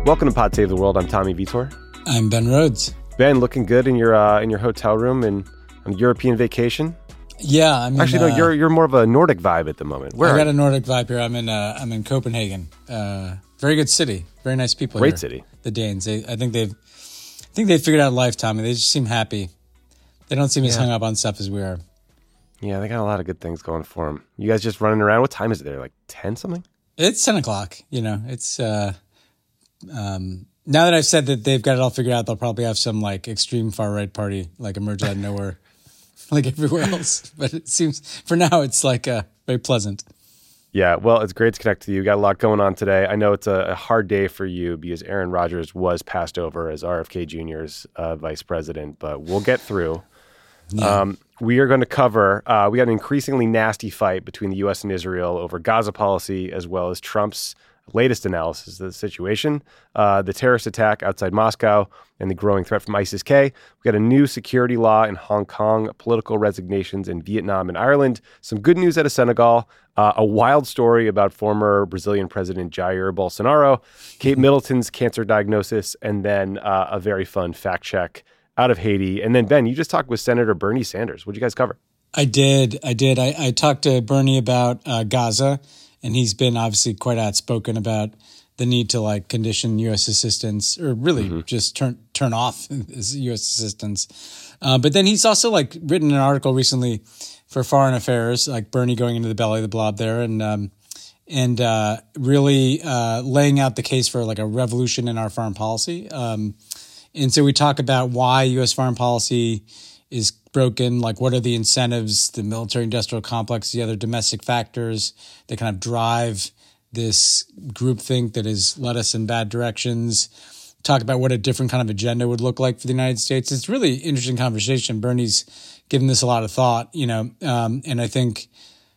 Welcome to Pod Save the World. I'm Tommy Vitor. I'm Ben Rhodes. Ben, looking good in your hotel room and on European vacation. Yeah, I mean, actually, no, you're more of a Nordic vibe at the moment. I got a Nordic vibe here. I'm in Copenhagen. Very good city. Very nice people. Great here. City. The Danes. I think they've figured out life, Tommy. They just seem happy. They don't seem as hung up on stuff as we are. Yeah, they got a lot of good things going for them. You guys just running around. What time is it there? Like 10 something? It's 10 o'clock. You know, it's now that I've said that they've got it all figured out, they'll probably have some like extreme far right party like emerge out of nowhere, like everywhere else. But it seems for now it's like very pleasant. Yeah, well, it's great to connect to you. Got a lot going on today. I know it's a hard day for you because Aaron Rodgers was passed over as RFK Jr.'s vice president, but we'll get through. Yeah. We are going to cover, we got an increasingly nasty fight between the U.S. and Israel over Gaza policy, as well as Trump's latest analysis of the situation, the terrorist attack outside Moscow, and the growing threat from ISIS-K. We got a new security law in Hong Kong, political resignations in Vietnam and Ireland, some good news out of Senegal, a wild story about former Brazilian President Jair Bolsonaro, Kate Middleton's cancer diagnosis, and then a very fun fact check out of Haiti. And then, Ben, you just talked with Senator Bernie Sanders. What'd you guys cover? I did. I talked to Bernie about Gaza, and he's been obviously quite outspoken about the need to like condition U.S. assistance, or really just turn off U.S. assistance. But then he's also like written an article recently for Foreign Affairs, like Bernie going into the belly of the blob there, and really laying out the case for like a revolution in our foreign policy. And so we talk about why U.S. foreign policy is broken, like what are the incentives, the military-industrial complex, the other domestic factors that kind of drive this groupthink that has led us in bad directions. Talk about what a different kind of agenda would look like for the United States. It's really interesting conversation. Bernie's given this a lot of thought, and I think,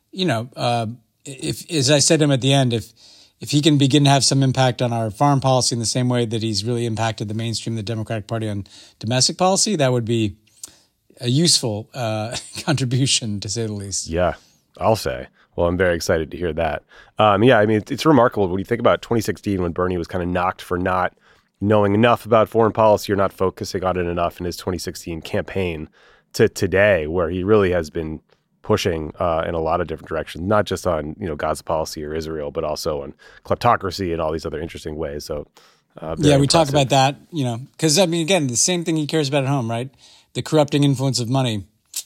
if, as I said to him at the end, if he can begin to have some impact on our foreign policy in the same way that he's really impacted the mainstream of the Democratic Party on domestic policy, that would be a useful contribution, to say the least. Yeah, I'll say. Well, I'm very excited to hear that. It's remarkable when you think about 2016 when Bernie was kind of knocked for not knowing enough about foreign policy or not focusing on it enough in his 2016 campaign to today, where he really has been pushing in a lot of different directions, not just on Gaza policy or Israel, but also on kleptocracy and all these other interesting ways. So we talk about that, because again, the same thing he cares about at home, right? The corrupting influence of money.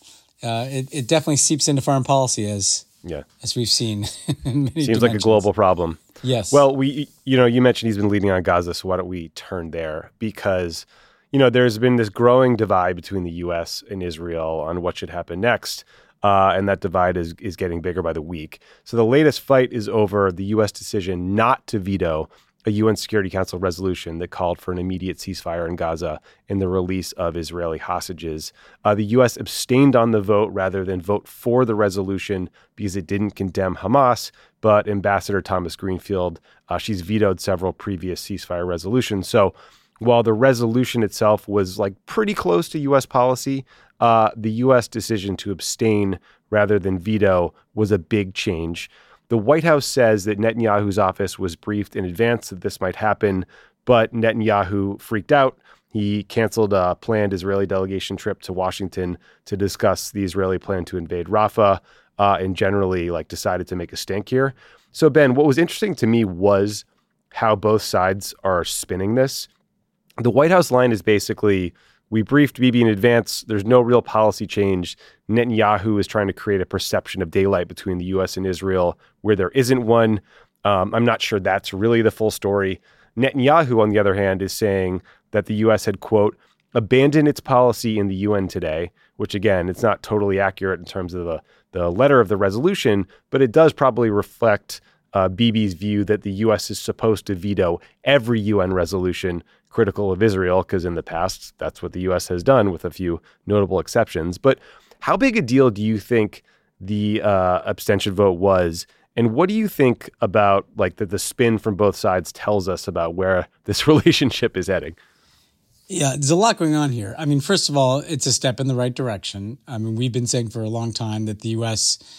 It definitely seeps into foreign policy as we've seen. In many Seems like a global problem. Yes. Well, you mentioned he's been leading on Gaza, so why don't we turn there? Because there's been this growing divide between the U.S. and Israel on what should happen next. And that divide is getting bigger by the week. So the latest fight is over the U.S. decision not to veto a UN Security Council resolution that called for an immediate ceasefire in Gaza and the release of Israeli hostages. The U.S. abstained on the vote rather than vote for the resolution because it didn't condemn Hamas, but Ambassador Thomas Greenfield, she's vetoed several previous ceasefire resolutions. So while the resolution itself was like pretty close to U.S. policy, the U.S. decision to abstain rather than veto was a big change. The White House says that Netanyahu's office was briefed in advance that this might happen, but Netanyahu freaked out. He canceled a planned Israeli delegation trip to Washington to discuss the Israeli plan to invade Rafah, and generally decided to make a stink here. So, Ben, what was interesting to me was how both sides are spinning this. The White House line is basically, we briefed Bibi in advance. There's no real policy change. Netanyahu is trying to create a perception of daylight between the U.S. and Israel where there isn't one. I'm not sure that's really the full story. Netanyahu, on the other hand, is saying that the U.S. had, quote, abandoned its policy in the UN today, which, again, it's not totally accurate in terms of the letter of the resolution, but it does probably reflect Bibi's view that the U.S. is supposed to veto every UN resolution critical of Israel, because in the past, that's what the U.S. has done with a few notable exceptions. But how big a deal do you think the abstention vote was? And what do you think about the spin from both sides tells us about where this relationship is heading? Yeah, there's a lot going on here. I mean, first of all, it's a step in the right direction. I mean, we've been saying for a long time that the U.S.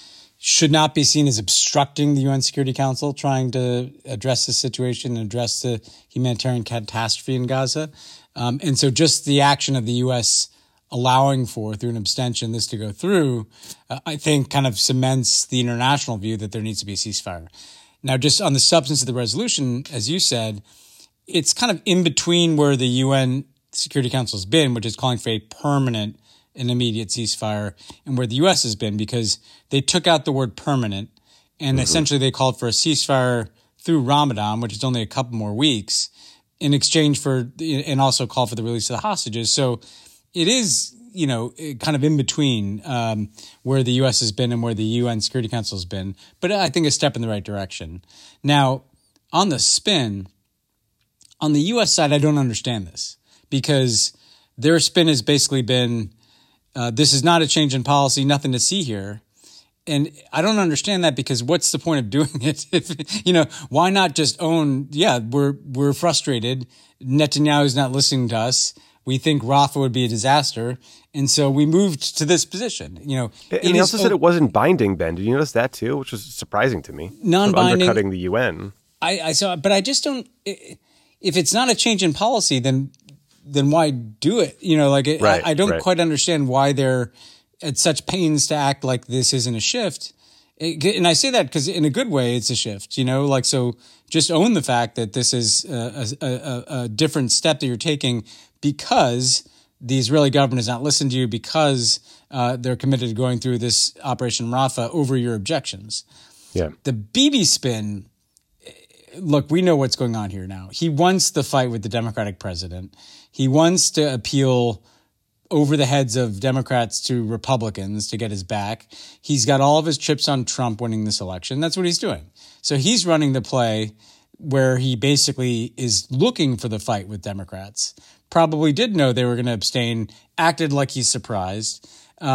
should not be seen as obstructing the UN Security Council trying to address the situation and address the humanitarian catastrophe in Gaza. And so just the action of the U.S. allowing for, through an abstention, this to go through, I think kind of cements the international view that there needs to be a ceasefire. Now, just on the substance of the resolution, as you said, it's kind of in between where the UN Security Council has been, which is calling for a permanent and immediate ceasefire, and where the U.S. has been, because they took out the word permanent and essentially they called for a ceasefire through Ramadan, which is only a couple more weeks, in exchange for, and also called for the release of the hostages. So it is, kind of in between where the U.S. has been and where the UN Security Council has been, but I think a step in the right direction. Now, on the spin, on the U.S. side, I don't understand this, because their spin has basically been, this is not a change in policy, nothing to see here. And I don't understand that, because what's the point of doing it? Why not just own, we're frustrated. Netanyahu's not listening to us. We think Rafah would be a disaster. And so we moved to this position. And he also said it wasn't binding, Ben. Did you notice that too? Which was surprising to me. Non-binding. Undercutting the UN. I saw, but I just don't, if it's not a change in policy, then why do it? I don't quite understand why they're at such pains to act like this isn't a shift. And I say that because in a good way, it's a shift, so just own the fact that this is a different step that you're taking, because the Israeli government has not listened to you, because they're committed to going through this Operation Rafah over your objections. Yeah. The Bibi spin, look, we know what's going on here now. He wants the fight with the Democratic president. He wants to appeal over the heads of Democrats to Republicans to get his back. He's got all of his chips on Trump winning this election. That's what he's doing. So he's running the play where he basically is looking for the fight with Democrats. Probably did know they were going to abstain, acted like he's surprised.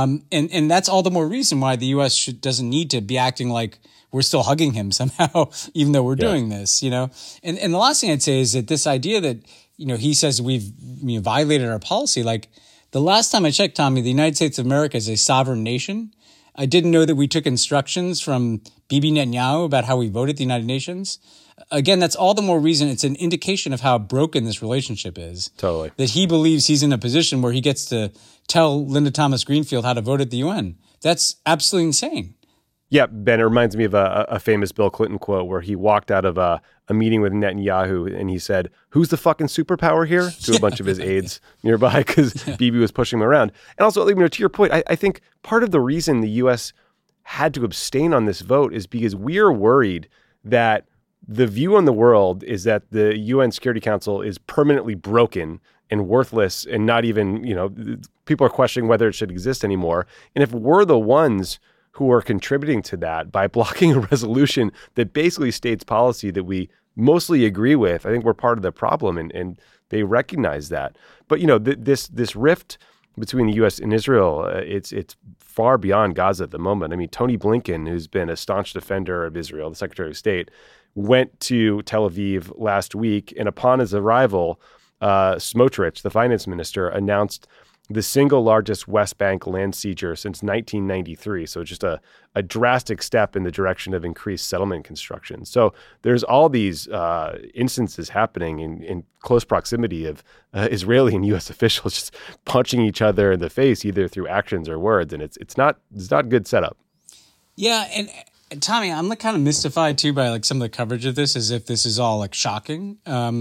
And that's all the more reason why the U.S. doesn't need to be acting like we're still hugging him somehow, even though we're doing this, And the last thing I'd say is that this idea that, he says we've violated our policy. Like, the last time I checked, Tommy, the United States of America is a sovereign nation. I didn't know that we took instructions from Bibi Netanyahu about how we vote at the United Nations. Again, that's all the more reason. It's an indication of how broken this relationship is. Totally. That he believes he's in a position where he gets to tell Linda Thomas Greenfield how to vote at the UN. That's absolutely insane. Yeah, Ben, it reminds me of a famous Bill Clinton quote where he walked out of a meeting with Netanyahu and he said, "Who's the fucking superpower here?" to a bunch of his aides nearby, because Bibi was pushing him around. And also, to your point, I think part of the reason the U.S. had to abstain on this vote is because we are worried that the view on the world is that the UN Security Council is permanently broken and worthless, and not even, people are questioning whether it should exist anymore. And if we're the ones who are contributing to that by blocking a resolution that basically states policy that we mostly agree with, I think we're part of the problem, and they recognize that. But, this rift between the U.S. and Israel, it's far beyond Gaza at the moment. I mean, Tony Blinken, who's been a staunch defender of Israel, the Secretary of State, went to Tel Aviv last week, and upon his arrival, Smotrich, the finance minister, announced the single largest West Bank land seizure since 1993. So just a drastic step in the direction of increased settlement construction. So there's all these instances happening in close proximity of Israeli and U.S. officials just punching each other in the face, either through actions or words. And it's not a good setup. Yeah. And Tommy, I'm kind of mystified too by some of the coverage of this, as if this is all shocking.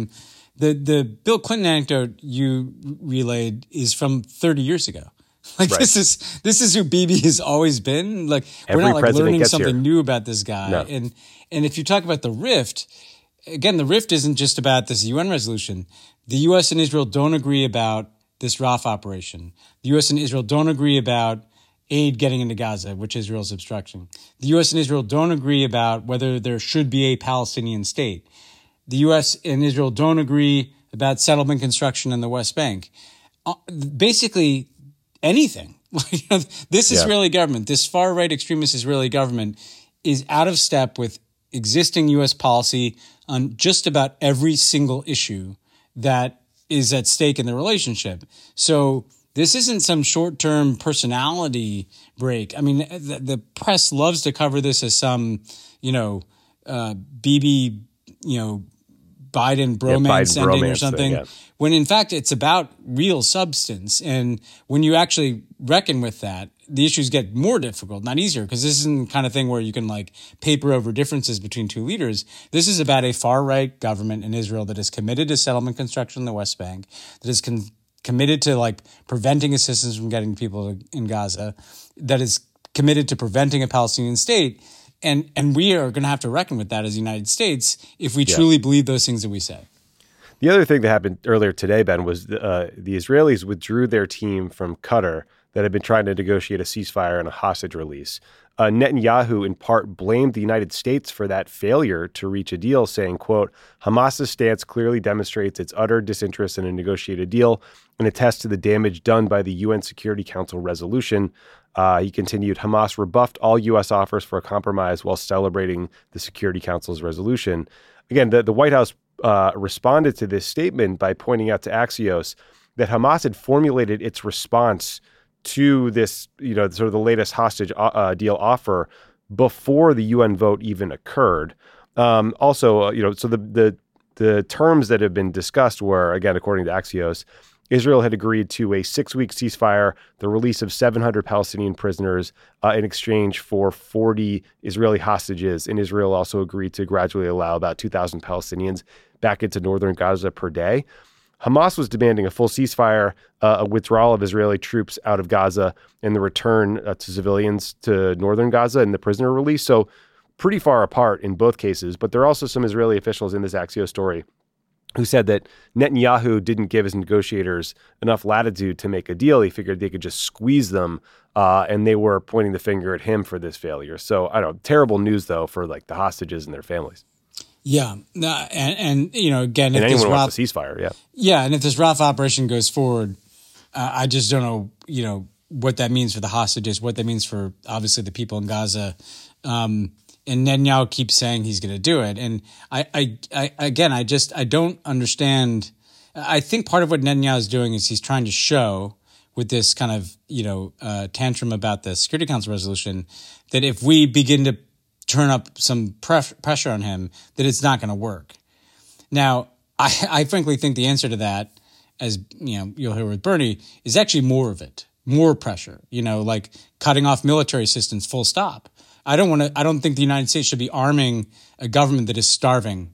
The Bill Clinton anecdote you relayed is from 30 years ago. Right. This is who Bibi has always been. We're not learning something new about this guy. No. And if you talk about the rift, again, the rift isn't just about this UN resolution. The U.S. and Israel don't agree about this Rafah operation. The U.S. and Israel don't agree about aid getting into Gaza, which Israel's obstruction. The U.S. and Israel don't agree about whether there should be a Palestinian state. The U.S. and Israel don't agree about settlement construction in the West Bank. Basically, anything. This Israeli government, this far-right extremist Israeli government, is out of step with existing U.S. policy on just about every single issue that is at stake in the relationship. So this isn't some short-term personality break. I mean, the press loves to cover this as some, Bibi, Biden bromance ending or something, thing, when in fact it's about real substance. And when you actually reckon with that, the issues get more difficult, not easier, because this isn't the kind of thing where you can like paper over differences between two leaders. This is about a far-right government in Israel that is committed to settlement construction in the West Bank, that is committed to like preventing assistance from getting people in Gaza, that is committed to preventing a Palestinian state. And we are going to have to reckon with that as the United States if we truly believe those things that we say. The other thing that happened earlier today, Ben, was the Israelis withdrew their team from Qatar that had been trying to negotiate a ceasefire and a hostage release. Netanyahu, in part, blamed the United States for that failure to reach a deal, saying, quote, Hamas's stance clearly demonstrates its utter disinterest in a negotiated deal and attests to the damage done by the UN Security Council resolution. He continued, Hamas rebuffed all U.S. offers for a compromise while celebrating the Security Council's resolution. Again, the White House responded to this statement by pointing out to Axios that Hamas had formulated its response to this, sort of the latest hostage deal offer before the UN vote even occurred. So the terms that have been discussed were, again, according to Axios, Israel had agreed to a 6-week ceasefire, the release of 700 Palestinian prisoners in exchange for 40 Israeli hostages. And Israel also agreed to gradually allow about 2,000 Palestinians back into northern Gaza per day. Hamas was demanding a full ceasefire, a withdrawal of Israeli troops out of Gaza, and the return to civilians to northern Gaza and the prisoner release. So pretty far apart in both cases. But there are also some Israeli officials in this Axios story who said that Netanyahu didn't give his negotiators enough latitude to make a deal. He figured they could just squeeze them, and they were pointing the finger at him for this failure. So, I don't know, terrible news, though, for like the hostages and their families. Yeah. And again, and if anyone wants a ceasefire, Yeah, and if this Rafah operation goes forward, I just don't know, what that means for the hostages, what that means for, obviously, the people in Gaza. And Netanyahu keeps saying he's going to do it. And I don't understand. I think part of what Netanyahu is doing is he's trying to show with this kind of, tantrum about the Security Council resolution that if we begin to turn up some pressure on him, that it's not going to work. Now, I frankly think the answer to that, as you'll hear with Bernie, is actually more of it, more pressure, like cutting off military assistance, full stop. I don't think the United States should be arming a government that is starving,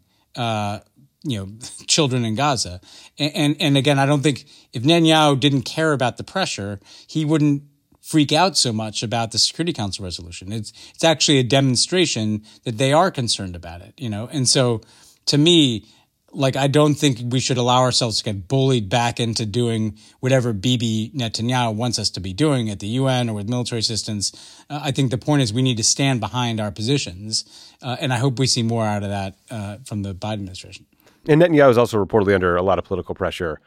children in Gaza. And again, I don't think if Netanyahu didn't care about the pressure, he wouldn't freak out so much about the Security Council resolution. It's actually a demonstration that they are concerned about it, And so to me, I don't think we should allow ourselves to get bullied back into doing whatever Bibi Netanyahu wants us to be doing at the UN or with military assistance. I think the point is we need to stand behind our positions, and I hope we see more out of that from the Biden administration. And Netanyahu is also reportedly under a lot of political pressure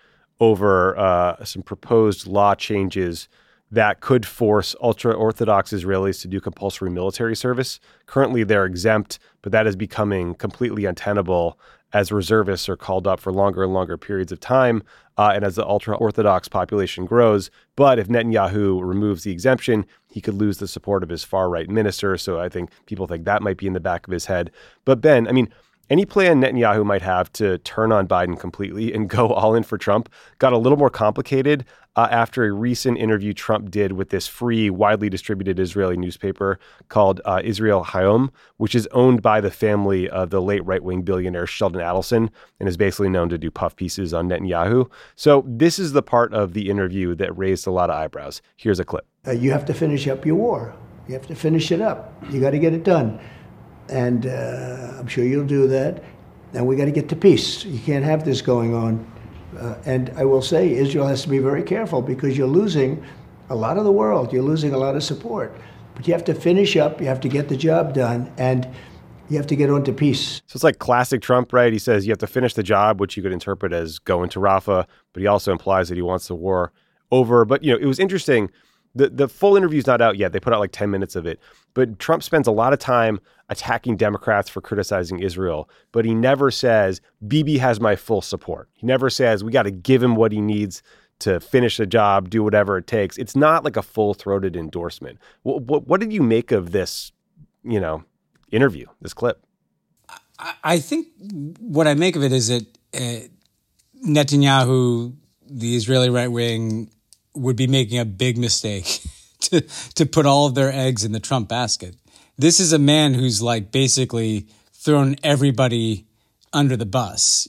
over some proposed law changes that could force ultra-Orthodox Israelis to do compulsory military service. Currently, they're exempt, but that is becoming completely untenable as reservists are called up for longer and longer periods of time, and as the ultra-Orthodox population grows. But if Netanyahu removes the exemption, he could lose the support of his far-right minister. So I think people think that might be in the back of his head. But Ben, any plan Netanyahu might have to turn on Biden completely and go all in for Trump got a little more complicated after a recent interview Trump did with this free, widely distributed Israeli newspaper called Israel Hayom, which is owned by the family of the late right-wing billionaire Sheldon Adelson and is basically known to do puff pieces on Netanyahu. So this is the part of the interview that raised a lot of eyebrows. Here's a clip. You have to finish up your war. You have to finish it up. You got to get it done. And I'm sure you'll do that. And we got to get to peace. You can't have this going on. And I will say Israel has to be very careful because you're losing a lot of the world. You're losing a lot of support. But you have to finish up. You have to get the job done. And you have to get on to peace. So it's like classic Trump, right? He says you have to finish the job, which you could interpret as going to Rafah. But he also implies that he wants the war over. But, it was interesting. The full interview is not out yet. They put out like 10 minutes of it. But Trump spends a lot of time attacking Democrats for criticizing Israel. But he never says, Bibi has my full support. He never says, we got to give him what he needs to finish the job, do whatever it takes. It's not like a full-throated endorsement. What did you make of this, interview, this clip? I think what I make of it is that Netanyahu, the Israeli right wing, would be making a big mistake to put all of their eggs in the Trump basket. This is a man who's like basically thrown everybody under the bus,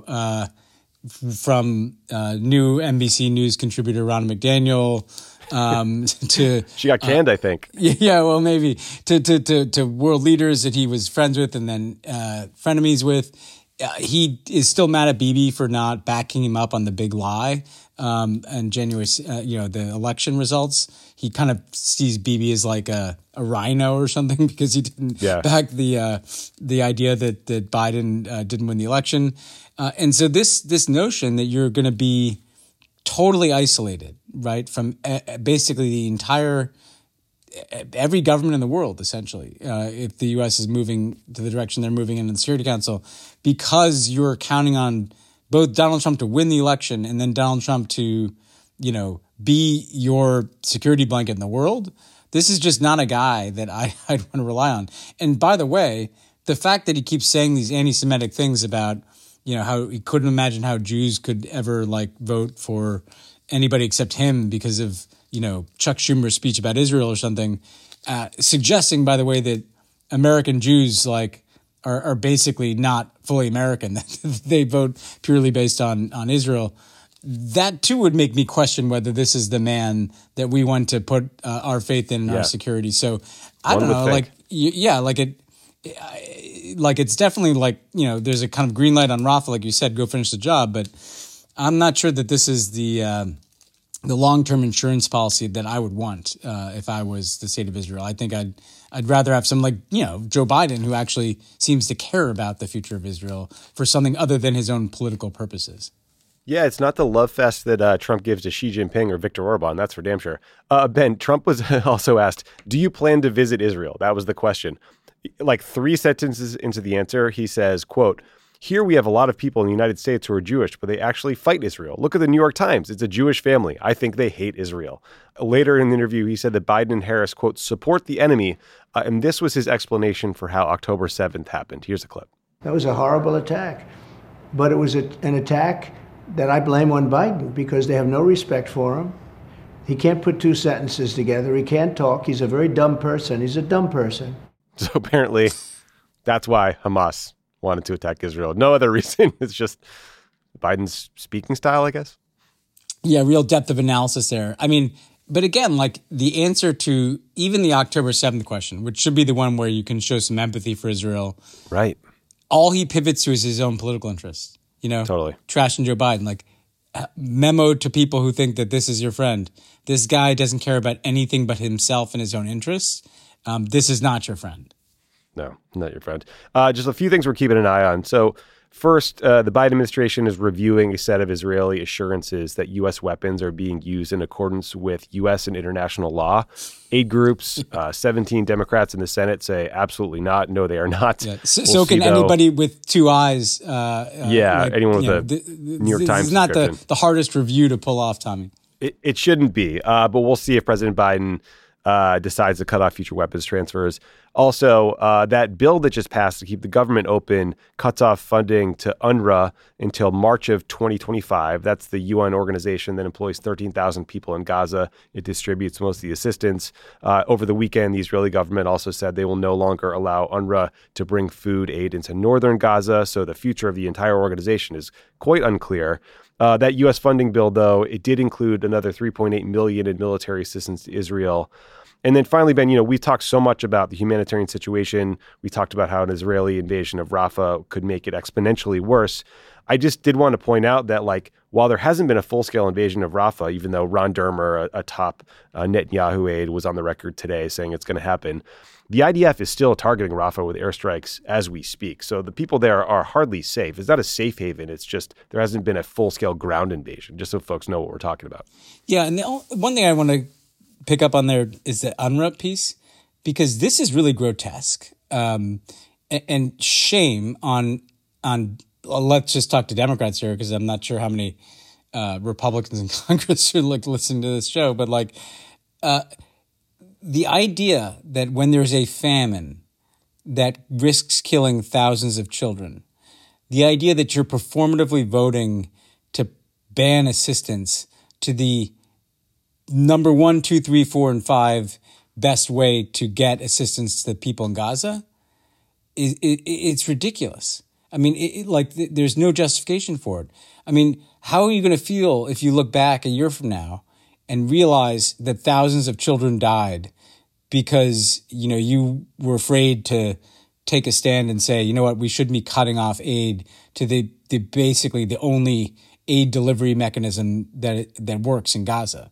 from new NBC News contributor Ronna McDaniel to she got canned, I think. Yeah, well, maybe to world leaders that he was friends with and then frenemies with. He is still mad at Bibi for not backing him up on the big lie and January, the election results. He kind of sees Bibi as like a rhino or something because he didn't back the idea that Biden didn't win the election. And so this notion that you're going to be totally isolated, right, from basically the entire every government in the world, essentially, if the U.S. is moving to the direction they're moving in the Security Council, because you're counting on both Donald Trump to win the election and then Donald Trump to, be your security blanket in the world. This is just not a guy that I'd want to rely on. And by the way, the fact that he keeps saying these anti-Semitic things about, how he couldn't imagine how Jews could ever vote for anybody except him because of, Chuck Schumer's speech about Israel or something, suggesting, by the way, that American Jews are basically not fully American. They vote purely based on Israel. That too would make me question whether this is the man that we want to put our faith in our security. So I don't know, it's definitely there's a kind of green light on Rafa, like you said, go finish the job. But I'm not sure that this is the long-term insurance policy that I would want if I was the state of Israel. I think I'd rather have some Joe Biden, who actually seems to care about the future of Israel for something other than his own political purposes. Yeah, it's not the love fest that Trump gives to Xi Jinping or Viktor Orban. That's for damn sure. Ben, Trump was also asked, do you plan to visit Israel? That was the question. 3 sentences into the answer, he says, quote, here we have a lot of people in the United States who are Jewish, but they actually fight Israel. Look at the New York Times. It's a Jewish family. I think they hate Israel. Later in the interview, he said that Biden and Harris, quote, support the enemy. And this was his explanation for how October 7th happened. Here's a clip. That was a horrible attack. But it was an attack that I blame on Biden because they have no respect for him. He can't put 2 sentences together. He can't talk. He's a very dumb person. He's a dumb person. So apparently that's why Hamas wanted to attack Israel. No other reason. It's just Biden's speaking style, I guess. Yeah, real depth of analysis there. I mean, but again, the answer to even the October 7th question, which should be the one where you can show some empathy for Israel. Right. All he pivots to is his own political interests. Totally. Trashing Joe Biden, memo to people who think that this is your friend. This guy doesn't care about anything but himself and his own interests. This is not your friend. No, not your friend. Just a few things we're keeping an eye on. So first, the Biden administration is reviewing a set of Israeli assurances that U.S. weapons are being used in accordance with U.S. and international law. 8 groups, 17 Democrats in the Senate say absolutely not. No, they are not. Yeah. So can anybody with 2 eyes? Anyone with a New York Times. This is not the hardest review to pull off, Tommy. It shouldn't be, but we'll see if President Biden decides to cut off future weapons transfers. Also, that bill that just passed to keep the government open cuts off funding to UNRWA until March of 2025. That's the UN organization that employs 13,000 people in Gaza. It distributes most of the assistance. Over the weekend, the Israeli government also said they will no longer allow UNRWA to bring food aid into northern Gaza. So the future of the entire organization is quite unclear. That U.S. funding bill, though, it did include another $3.8 million in military assistance to Israel. And then finally, Ben, we've talked so much about the humanitarian situation. We talked about how an Israeli invasion of Rafah could make it exponentially worse. I just did want to point out that, while there hasn't been a full-scale invasion of Rafah, even though Ron Dermer, a top Netanyahu aide, was on the record today saying it's going to happen, the IDF is still targeting Rafah with airstrikes as we speak. So the people there are hardly safe. It's not a safe haven. It's just there hasn't been a full-scale ground invasion, just so folks know what we're talking about. Yeah, and one thing I want to pick up on there is the UNRWA piece, because this is really grotesque. And shame on let's just talk to Democrats here, because I'm not sure how many Republicans in Congress who listen to this show, but the idea that when there's a famine that risks killing thousands of children, the idea that you're performatively voting to ban assistance to the number 1, 2, 3, 4, and 5 best way to get assistance to the people in Gaza, it's ridiculous. I mean, there's no justification for it. I mean, how are you going to feel if you look back a year from now and realize that thousands of children died because, you were afraid to take a stand and say, you know what, we shouldn't be cutting off aid to the basically the only aid delivery mechanism that works in Gaza.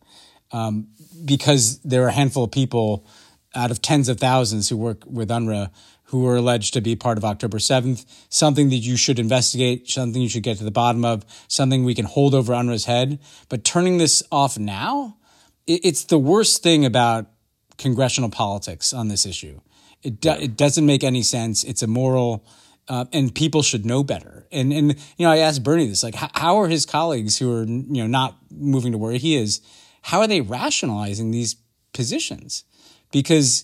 Because there are a handful of people out of tens of thousands who work with UNRWA who are alleged to be part of October 7th, something that you should investigate, something you should get to the bottom of, something we can hold over UNRWA's head. But turning this off now, it's the worst thing about congressional politics on this issue. It doesn't make any sense. It's immoral, and people should know better. And I asked Bernie this, how are his colleagues who are not moving to where he is, how are they rationalizing these positions? Because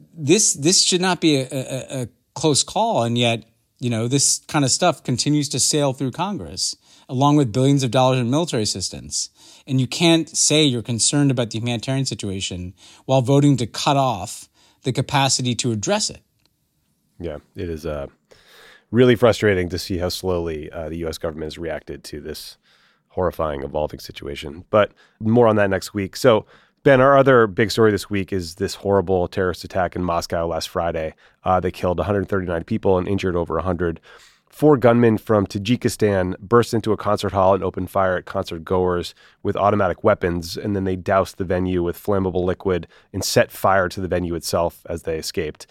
this should not be a close call, and yet this kind of stuff continues to sail through Congress, along with billions of dollars in military assistance. And you can't say you're concerned about the humanitarian situation while voting to cut off the capacity to address it. Yeah, it is really frustrating to see how slowly the U.S. government has reacted to this horrifying, evolving situation. But more on that next week. So, Ben, our other big story this week is this horrible terrorist attack in Moscow last Friday. They killed 139 people and injured over 100. 4 gunmen from Tajikistan burst into a concert hall and opened fire at concert goers with automatic weapons, and then they doused the venue with flammable liquid and set fire to the venue itself as they escaped.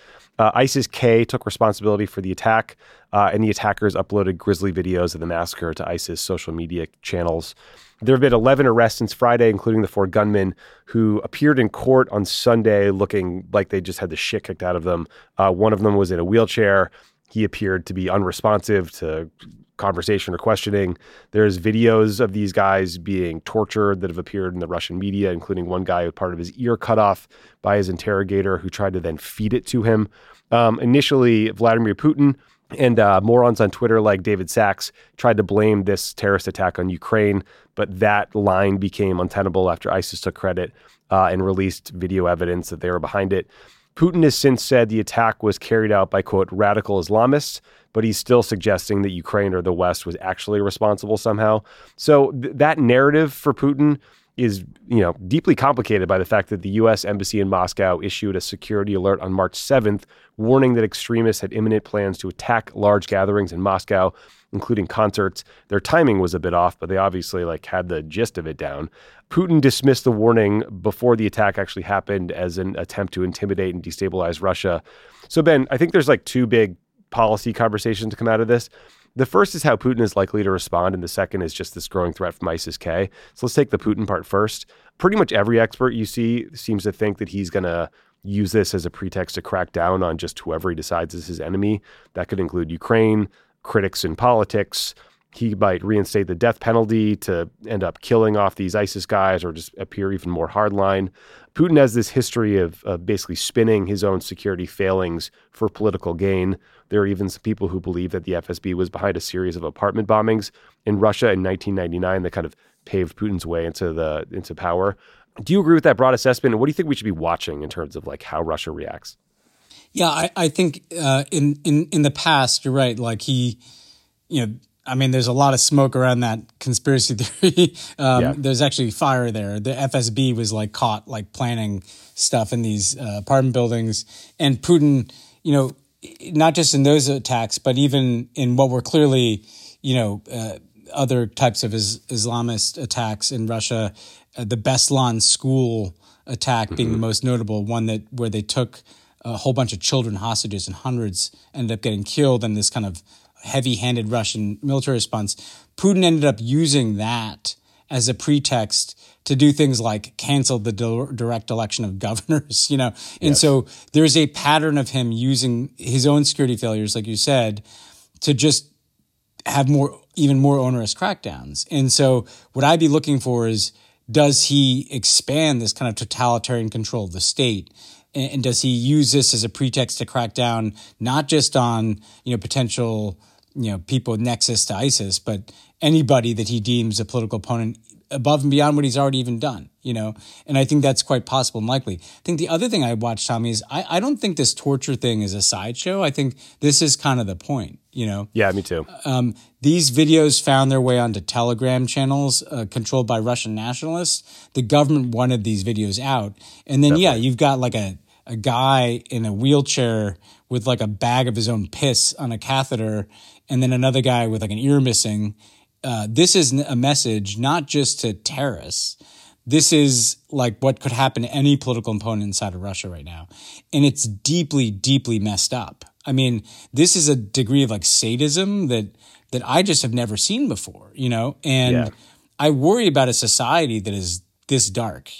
ISIS-K took responsibility for the attack, and the attackers uploaded grisly videos of the massacre to ISIS social media channels. There have been 11 arrests since Friday, including the 4 gunmen who appeared in court on Sunday looking like they just had the shit kicked out of them. One of them was in a wheelchair. He appeared to be unresponsive to conversation or questioning. There's videos of these guys being tortured that have appeared in the Russian media, including one guy with part of his ear cut off by his interrogator who tried to then feed it to him. Initially, Vladimir Putin and morons on Twitter like David Sachs tried to blame this terrorist attack on Ukraine, but that line became untenable after ISIS took credit and released video evidence that they were behind it. Putin has since said the attack was carried out by, quote, radical Islamists, but he's still suggesting that Ukraine or the West was actually responsible somehow. So that narrative for Putin is, deeply complicated by the fact that the U.S. Embassy in Moscow issued a security alert on March 7th, warning that extremists had imminent plans to attack large gatherings in Moscow, including concerts. Their timing was a bit off, but they obviously had the gist of it down. Putin dismissed the warning before the attack actually happened as an attempt to intimidate and destabilize Russia. So, Ben, I think there's 2 big policy conversations to come out of this. The first is how Putin is likely to respond, and the second is just this growing threat from ISIS-K. So let's take the Putin part first. Pretty much every expert you see seems to think that he's going to use this as a pretext to crack down on just whoever he decides is his enemy. That could include Ukraine, critics in politics. He might reinstate the death penalty to end up killing off these ISIS guys or just appear even more hardline. Putin has this history of basically spinning his own security failings for political gain. There are even some people who believe that the FSB was behind a series of apartment bombings in Russia in 1999 that kind of paved Putin's way into power. Do you agree with that broad assessment? And what do you think we should be watching in terms of how Russia reacts? Yeah, I think in the past, you're right. There's a lot of smoke around that conspiracy theory. There's actually fire there. The FSB was caught planning stuff in these apartment buildings, and Putin, not just in those attacks, but even in what were clearly, other types of Islamist attacks in Russia, the Beslan school attack being the most notable, where they took a whole bunch of children hostages and hundreds ended up getting killed in this kind of heavy-handed Russian military response. Putin ended up using that as a pretext to do things like cancel the direct election of governors, And Yes. so there's a pattern of him using his own security failures, like you said, to just have even more onerous crackdowns. And so what I'd be looking for is, does he expand this kind of totalitarian control of the state? And does he use this as a pretext to crack down not just on, potential, people with nexus to ISIS, but anybody that he deems a political opponent above and beyond what he's already even done, And I think that's quite possible and likely. I think the other thing I watched, Tommy, is I don't think this torture thing is a sideshow. I think this is kind of the point, Yeah, me too. These videos found their way onto Telegram channels controlled by Russian nationalists. The government wanted these videos out. And then, Definitely. you've got like a guy in a wheelchair with like a bag of his own piss on a catheter, and then another guy with like an ear missing. This is a message not just to terrorists. This is like what could happen to any political opponent inside of Russia right now. And it's deeply, deeply messed up. I mean, this is a degree of like sadism that I just have never seen before, and I worry about a society that is this dark,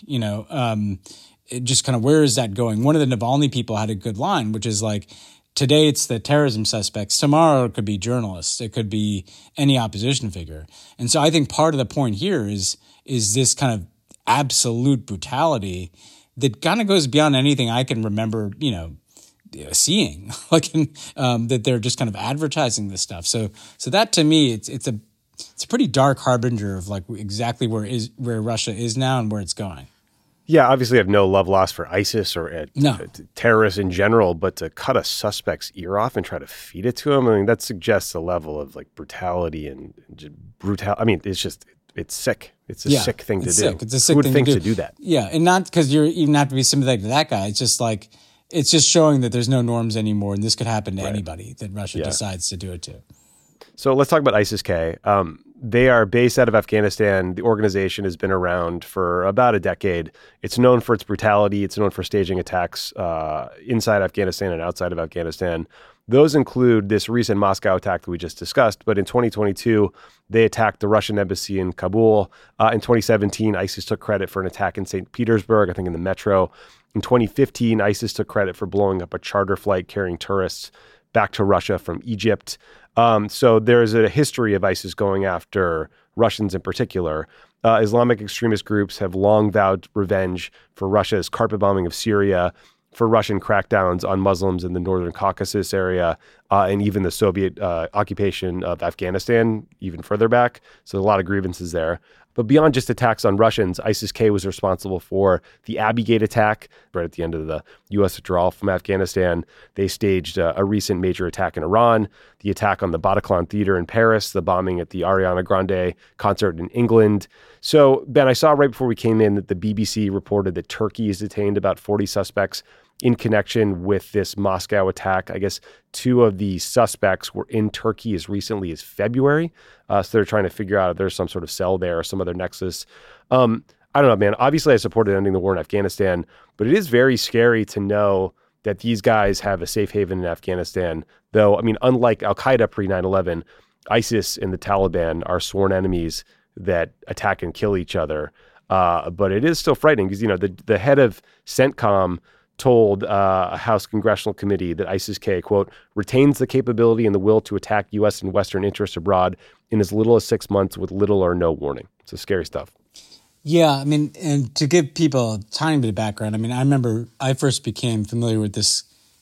it just kind of, where is that going? One of the Navalny people had a good line, which is like, today it's the terrorism suspects. Tomorrow it could be journalists. It could be any opposition figure. And so I think part of the point here is this kind of absolute brutality that kind of goes beyond anything I can remember, seeing, like that they're just kind of advertising this stuff. So that to me, it's a pretty dark harbinger of like exactly where Russia is now and where it's going. Yeah, obviously I have no love lost for ISIS or terrorists in general, but to cut a suspect's ear off and try to feed it to him, I mean, that suggests a level of like brutality and I mean, it's sick. It's a sick thing to do. Sick. It's a sick Who would thing think to to do that? Yeah, and not because you even have to be sympathetic to that guy. It's just like, it's just showing that there's no norms anymore, and this could happen to anybody that Russia decides to do it to. So let's talk about ISIS-K. They are based out of Afghanistan. The organization has been around for about a decade. It's known for its brutality. It's known for staging attacks inside Afghanistan and outside of Afghanistan. Those include this recent Moscow attack that we just discussed. But in 2022, they attacked the Russian embassy in Kabul. In 2017, ISIS took credit for an attack in St. Petersburg, I think in the metro. In 2015, ISIS took credit for blowing up a charter flight carrying tourists back to Russia from Egypt. So there's a history of ISIS going after Russians in particular. Islamic extremist groups have long vowed revenge for Russia's carpet bombing of Syria, for Russian crackdowns on Muslims in the northern Caucasus area, and even the Soviet occupation of Afghanistan even further back. So a lot of grievances there. But beyond just attacks on Russians, ISIS-K was responsible for the Abbey Gate attack right at the end of the U.S. withdrawal from Afghanistan. They staged a recent major attack in Iran, the attack on the Bataclan Theater in Paris, the bombing at the Ariana Grande concert in England. So, Ben, I saw right before we came in that the BBC reported that Turkey has detained about 40 suspects in connection with this Moscow attack. I guess 2 of the suspects were in Turkey as recently as February. So they're trying to figure out if there's some sort of cell there or some other nexus. I don't know, man. Obviously, I supported ending the war in Afghanistan, but it is very scary to know that these guys have a safe haven in Afghanistan. Though, I mean, unlike Al-Qaeda pre-9/11, ISIS and the Taliban are sworn enemies that attack and kill each other. But it is still frightening because, the head of CENTCOM told a House Congressional Committee that ISIS-K, quote, retains the capability and the will to attack U.S. and Western interests abroad in as little as 6 months with little or no warning. So scary stuff. Yeah, I mean, and to give people a tiny bit of background, I mean, I remember I first became familiar with this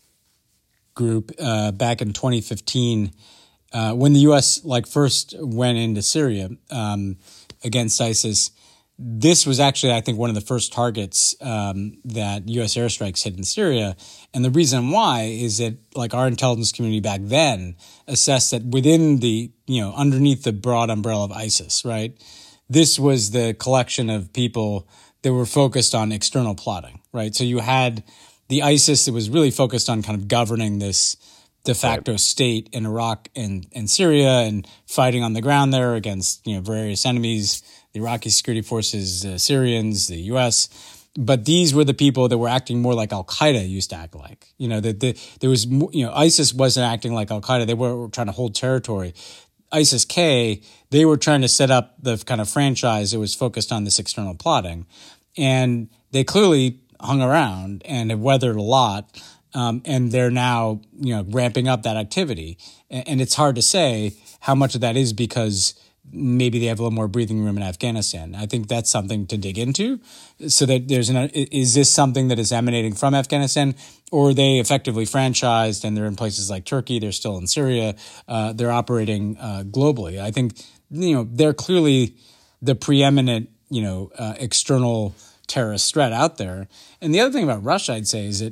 group back in 2015 when the U.S. first went into Syria against ISIS. This was actually, I think, one of the first targets that U.S. airstrikes hit in Syria. And the reason why is that, our intelligence community back then assessed that within the, underneath the broad umbrella of ISIS, right, this was the collection of people that were focused on external plotting, right? So you had the ISIS that was really focused on kind of governing this de facto state in Iraq and Syria and fighting on the ground there against, various enemies, the Iraqi security forces, the Syrians, the U.S. But these were the people that were acting more like Al-Qaeda used to act like. There was, ISIS wasn't acting like Al-Qaeda. They were trying to hold territory. ISIS-K, they were trying to set up the kind of franchise that was focused on this external plotting. And they clearly hung around and have weathered a lot. And they're now, ramping up that activity. And it's hard to say. how much of that is because maybe they have a little more breathing room in Afghanistan. I think that's something to dig into, so that is this something that is emanating from Afghanistan, or are they effectively franchised and they're in places like Turkey, they're still in Syria, they're operating globally. I think, they're clearly the preeminent, external terrorist threat out there. And the other thing about Russia, I'd say, is that,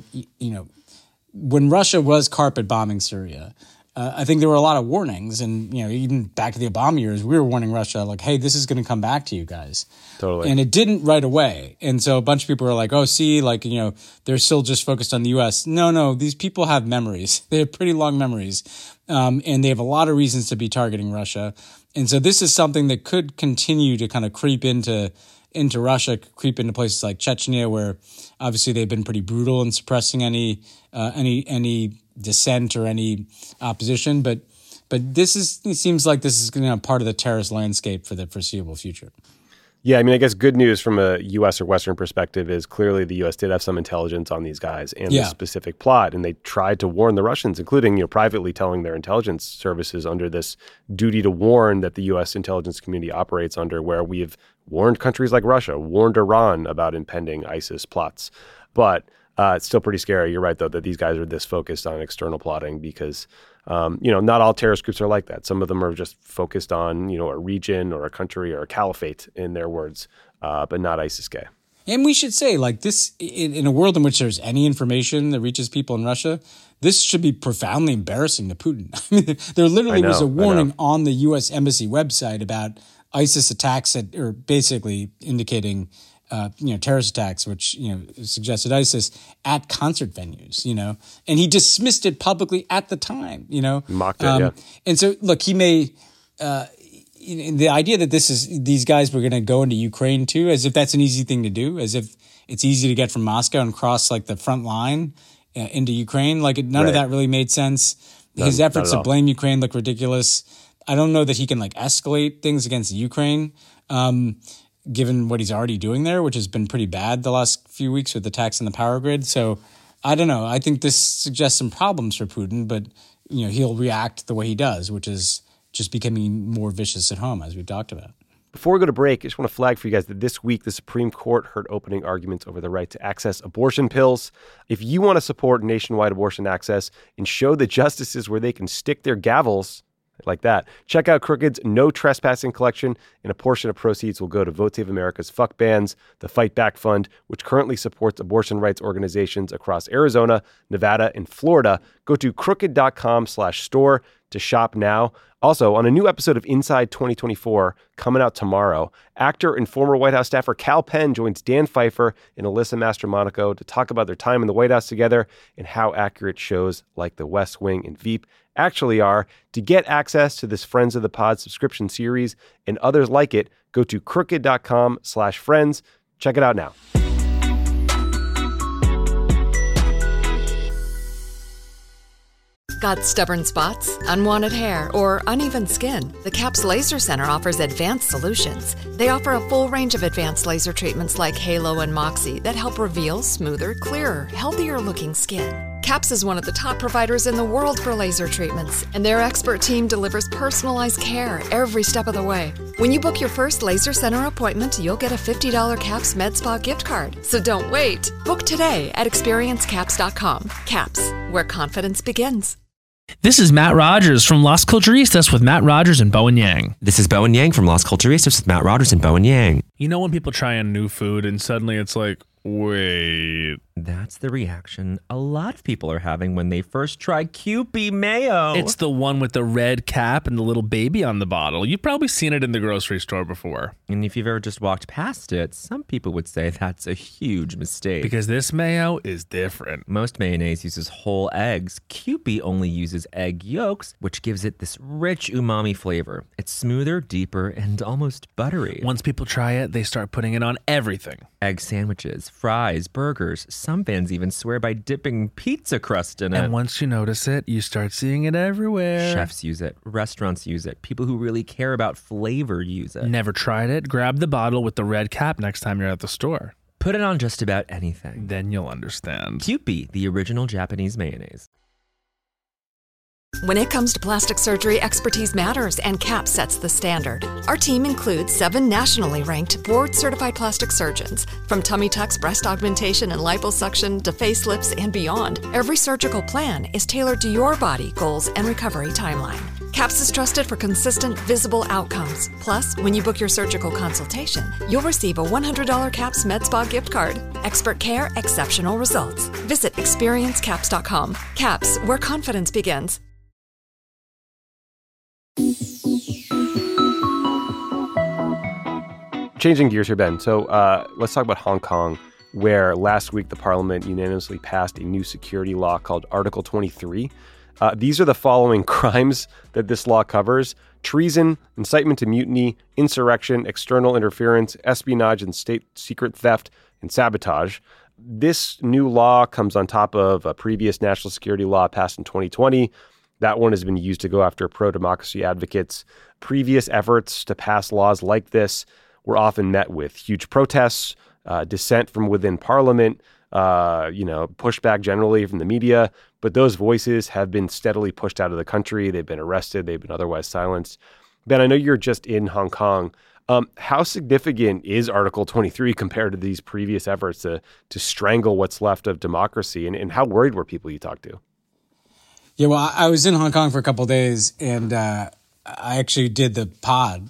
when Russia was carpet bombing Syria, I think there were a lot of warnings, and even back to the Obama years, we were warning Russia like, "Hey, this is going to come back to you guys." Totally. And it didn't right away, and so a bunch of people were like, "Oh, see, they're still just focused on the U.S." No, these people have memories. They have pretty long memories, and they have a lot of reasons to be targeting Russia. And so this is something that could continue to kind of creep into Russia, creep into places like Chechnya, where obviously they've been pretty brutal in suppressing any dissent or any opposition. But it seems like this is part of the terrorist landscape for the foreseeable future. Yeah, I mean, I guess good news from a U.S. or Western perspective is clearly the U.S. did have some intelligence on these guys and this specific plot, and they tried to warn the Russians, including privately telling their intelligence services under this duty to warn that the U.S. intelligence community operates under, where we have warned countries like Russia, warned Iran about impending ISIS plots. But it's still pretty scary. You're right, though, that these guys are this focused on external plotting because not all terrorist groups are like that. Some of them are just focused on, a region or a country or a caliphate, in their words, but not ISIS-K. And we should say, this, in a world in which there's any information that reaches people in Russia, this should be profoundly embarrassing to Putin. I mean, there literally was a warning on the U.S. Embassy website about ISIS attacks that are basically indicating terrorist attacks, which, suggested ISIS at concert venues, and he dismissed it publicly at the time, Mocked it, yeah. And so, look, he may, the idea that these guys were going to go into Ukraine too, as if that's an easy thing to do, as if it's easy to get from Moscow and cross the front line into Ukraine, none of that really made sense. His efforts to blame Ukraine look ridiculous. I don't know that he can escalate things against Ukraine, given what he's already doing there, which has been pretty bad the last few weeks with attacks on the power grid. So I don't know. I think this suggests some problems for Putin, but he'll react the way he does, which is just becoming more vicious at home, as we've talked about. Before we go to break, I just want to flag for you guys that this week the Supreme Court heard opening arguments over the right to access abortion pills. If you want to support nationwide abortion access and show the justices where they can stick their gavels like that, check out Crooked's No Trespassing collection, and a portion of proceeds will go to Vote Save America's Fuck Bans, the Fight Back Fund, which currently supports abortion rights organizations across Arizona, Nevada, and Florida. Go to crooked.com/store to shop now. Also, on a new episode of Inside 2024 coming out tomorrow, actor and former White House staffer Kal Penn joins Dan Pfeiffer and Alyssa Mastromonaco to talk about their time in the White House together and how accurate shows like The West Wing and Veep actually are. To get access to this Friends of the Pod subscription series and others like it, go to crooked.com/friends. Check it out now. Got stubborn spots, unwanted hair, or uneven skin? The CAPS Laser Center offers advanced solutions. They offer a full range of advanced laser treatments like Halo and Moxie that help reveal smoother, clearer, healthier-looking skin. CAPS is one of the top providers in the world for laser treatments, and their expert team delivers personalized care every step of the way. When you book your first Laser Center appointment, you'll get a $50 CAPS MedSpa gift card. So don't wait. Book today at experiencecaps.com. CAPS, where confidence begins. This is Matt Rogers from Las Culturistas with Matt Rogers and Bowen Yang. This is Bowen Yang from Las Culturistas with Matt Rogers and Bowen Yang. You know when people try a new food and suddenly it's like, wait. That's the reaction a lot of people are having when they first try Kewpie mayo. It's the one with the red cap and the little baby on the bottle. You've probably seen it in the grocery store before. And if you've ever just walked past it, some people would say that's a huge mistake. Because this mayo is different. Most mayonnaise uses whole eggs. Kewpie only uses egg yolks, which gives it this rich umami flavor. It's smoother, deeper, and almost buttery. Once people try it, they start putting it on everything. Egg sandwiches, fries, burgers. Some fans even swear by dipping pizza crust in it. And once you notice it, you start seeing it everywhere. Chefs use it. Restaurants use it. People who really care about flavor use it. Never tried it? Grab the bottle with the red cap next time you're at the store. Put it on just about anything. Then you'll understand. Kewpie, the original Japanese mayonnaise. When it comes to plastic surgery, expertise matters, and CAP sets the standard. Our team includes 7 nationally ranked, board-certified plastic surgeons. From tummy tucks, breast augmentation, and liposuction to facelifts and beyond, every surgical plan is tailored to your body, goals, and recovery timeline. CAPS is trusted for consistent, visible outcomes. Plus, when you book your surgical consultation, you'll receive a $100 CAPS MedSpa gift card. Expert care, exceptional results. Visit experiencecaps.com. CAPS, where confidence begins. Changing gears here, Ben. So let's talk about Hong Kong, where last week the parliament unanimously passed a new security law called Article 23. These are the following crimes that this law covers: treason, incitement to mutiny, insurrection, external interference, espionage and state secret theft, and sabotage. This new law comes on top of a previous national security law passed in 2020. That one has been used to go after pro-democracy advocates. Previous efforts to pass laws like this were often met with huge protests, dissent from within parliament, pushback generally from the media. But those voices have been steadily pushed out of the country. They've been arrested. They've been otherwise silenced. Ben, I know you're just in Hong Kong. How significant is Article 23 compared to these previous efforts to strangle what's left of democracy? And how worried were people you talked to? Yeah, well, I was in Hong Kong for a couple of days, and I actually did the pod.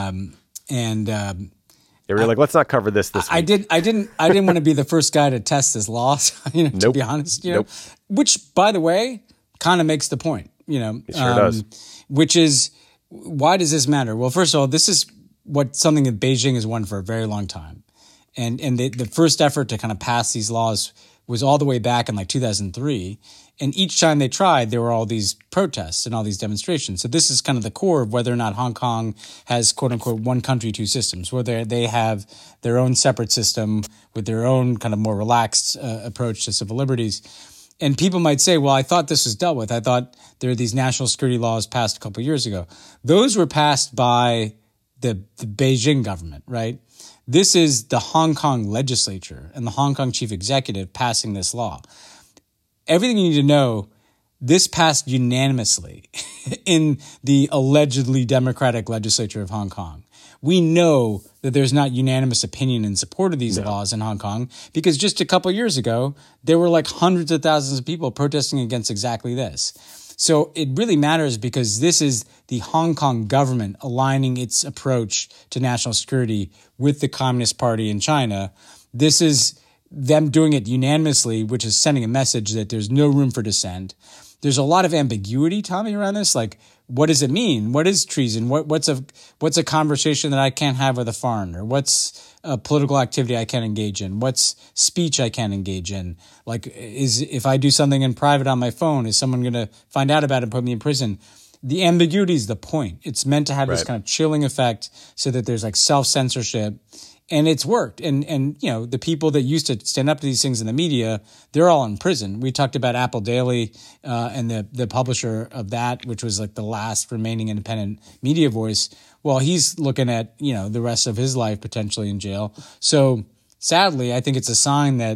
They were like, let's not cover this week. I didn't want to be the first guy to test this law, to be honest. Which, by the way, kind of makes the point. It sure does. Which is, why does this matter? Well, first of all, this is something that Beijing has won for a very long time, and the first effort to kind of pass these laws was all the way back in like 2003. And each time they tried, there were all these protests and all these demonstrations. So this is kind of the core of whether or not Hong Kong has, quote unquote, one country, two systems, whether they have their own separate system with their own kind of more relaxed approach to civil liberties. And people might say, well, I thought this was dealt with. I thought there are these national security laws passed a couple of years ago. Those were passed by the Beijing government, right? This is the Hong Kong legislature and the Hong Kong chief executive passing this law. Everything you need to know, this passed unanimously in the allegedly democratic legislature of Hong Kong. We know that there's not unanimous opinion in support of these laws in Hong Kong because just a couple of years ago, there were like hundreds of thousands of people protesting against exactly this. So it really matters because this is the Hong Kong government aligning its approach to national security with the Communist Party in China. This is them doing it unanimously, which is sending a message that there's no room for dissent. There's a lot of ambiguity, Tommy, around this. Like, what does it mean? What is treason? What's a conversation that I can't have with a foreigner? What's a political activity I can't engage in? What's speech I can't engage in? Like, if I do something in private on my phone, is someone going to find out about it and put me in prison? The ambiguity is the point. It's meant to have this kind of chilling effect so that there's like self-censorship. And it's worked. And the people that used to stand up to these things in the media, they're all in prison. We talked about Apple Daily and the publisher of that, which was like the last remaining independent media voice. Well, he's looking at, the rest of his life potentially in jail. So sadly, I think it's a sign that,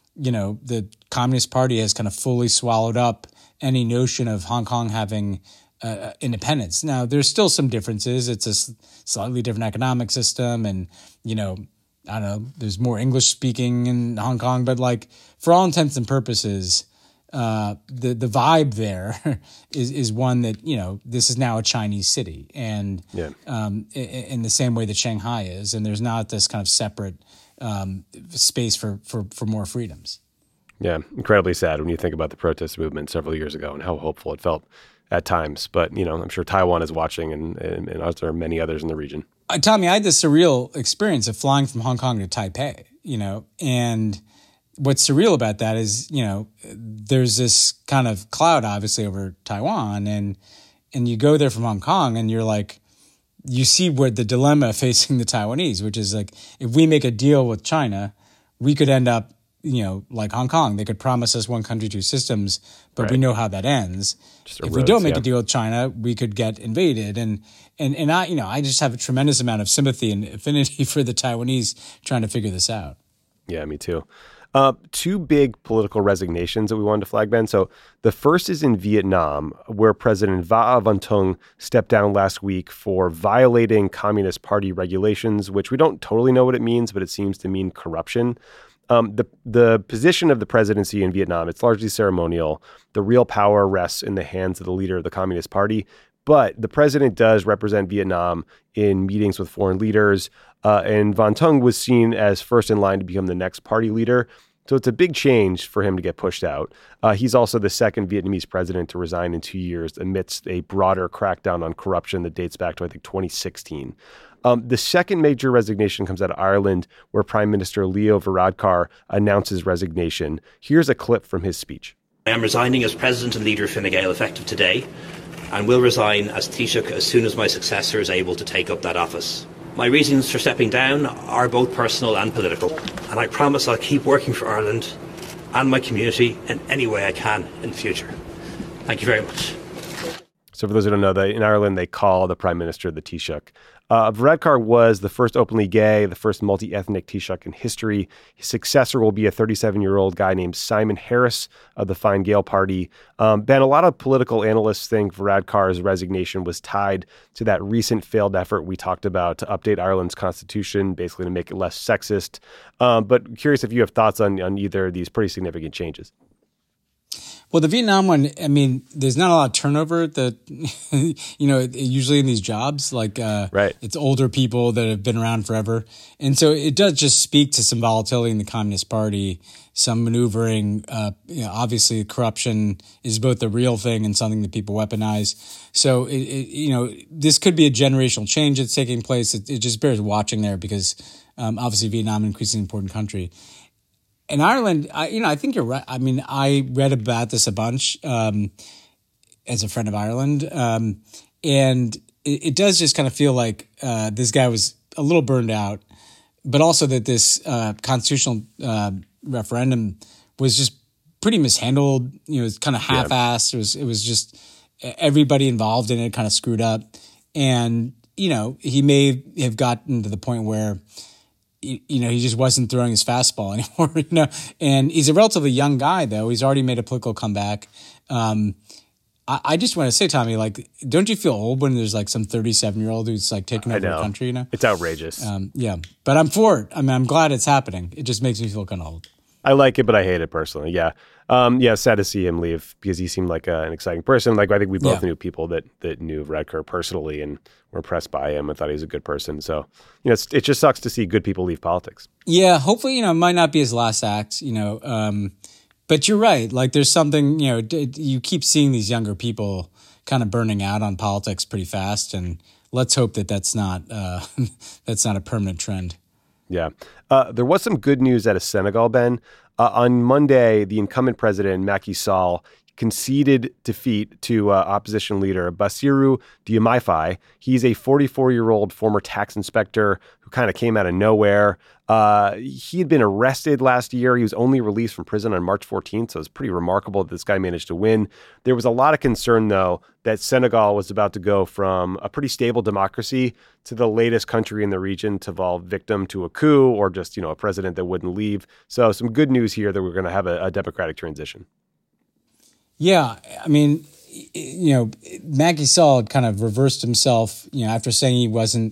the Communist Party has kind of fully swallowed up any notion of Hong Kong having independence. Now, there's still some differences. It's a slightly different economic system and, I don't know, there's more English speaking in Hong Kong, but like for all intents and purposes, the vibe there is one that, this is now a Chinese city and in the same way that Shanghai is. And there's not this kind of separate space for more freedoms. Yeah, incredibly sad when you think about the protest movement several years ago and how hopeful it felt at times. But, I'm sure Taiwan is watching and there are many others in the region. Tommy, I had this surreal experience of flying from Hong Kong to Taipei, and what's surreal about that is, there's this kind of cloud obviously over Taiwan and you go there from Hong Kong and you're like, you see where the dilemma facing the Taiwanese, which is like, if we make a deal with China, we could end up, like Hong Kong. They could promise us one country, two systems, but we know how that ends. If we don't make a deal with China, we could get invaded. And I just have a tremendous amount of sympathy and affinity for the Taiwanese trying to figure this out. Yeah, me too. Two big political resignations that we wanted to flag, Ben. So the first is in Vietnam, where President Va Van Tung stepped down last week for violating Communist Party regulations, which we don't totally know what it means, but it seems to mean corruption. The position of the presidency in Vietnam, it's largely ceremonial. The real power rests in the hands of the leader of the Communist Party. But the president does represent Vietnam in meetings with foreign leaders. And Van Tung was seen as first in line to become the next party leader. So it's a big change for him to get pushed out. He's also the second Vietnamese president to resign in 2 years amidst a broader crackdown on corruption that dates back to, I think, 2016. The second major resignation comes out of Ireland, where Prime Minister Leo Varadkar announces resignation. Here's a clip from his speech. I am resigning as president and leader of Fine Gael effective today, and will resign as Taoiseach as soon as my successor is able to take up that office. My reasons for stepping down are both personal and political, and I promise I'll keep working for Ireland and my community in any way I can in the future. Thank you very much. So for those who don't know, in Ireland, they call the Prime Minister the Taoiseach. Varadkar was the first openly gay, the first multi-ethnic Taoiseach in history. His successor will be a 37-year-old guy named Simon Harris of the Fine Gael party. Ben, a lot of political analysts think Varadkar's resignation was tied to that recent failed effort we talked about to update Ireland's constitution, basically to make it less sexist. But curious if you have thoughts on either of these pretty significant changes. Well, the Vietnam one, I mean, there's not a lot of turnover that, usually in these jobs, right. It's older people that have been around forever. And so it does just speak to some volatility in the Communist Party, some maneuvering. Obviously corruption is both a real thing and something that people weaponize. So, this could be a generational change that's taking place. It just bears watching there because obviously Vietnam is an increasingly important country. In Ireland, I think you're right. I mean, I read about this a bunch as a friend of Ireland, and it does just kind of feel like this guy was a little burned out, but also that this constitutional referendum was just pretty mishandled. It's kind of half-assed. It was just everybody involved in it kind of screwed up, and he may have gotten to the point where he just wasn't throwing his fastball anymore, And he's a relatively young guy, though. He's already made a political comeback. I just want to say, Tommy, don't you feel old when there's some 37-year-old who's taking over the country, It's outrageous. Yeah. But I'm for it. I mean, I'm glad it's happening. It just makes me feel kind of old. I like it, but I hate it personally. Yeah. Sad to see him leave because he seemed like an exciting person. I think we both knew people that knew Varadkar personally and were impressed by him and thought he was a good person. So, it just sucks to see good people leave politics. Yeah. Hopefully, it might not be his last act, but you're right. There's something, you keep seeing these younger people kind of burning out on politics pretty fast. And let's hope that that's not a permanent trend. Yeah. There was some good news out of Senegal, Ben. On Monday, the incumbent president, Macky Sall, conceded defeat to opposition leader Bassirou Diomaye Faye. He's a 44-year-old former tax inspector who kind of came out of nowhere. He had been arrested last year. He was only released from prison on March 14th, so it's pretty remarkable that this guy managed to win. There was a lot of concern, though, that Senegal was about to go from a pretty stable democracy to the latest country in the region to fall victim to a coup or just, a president that wouldn't leave. So some good news here that we're going to have a democratic transition. Yeah, I mean, Macky Sall kind of reversed himself, after saying he wasn't,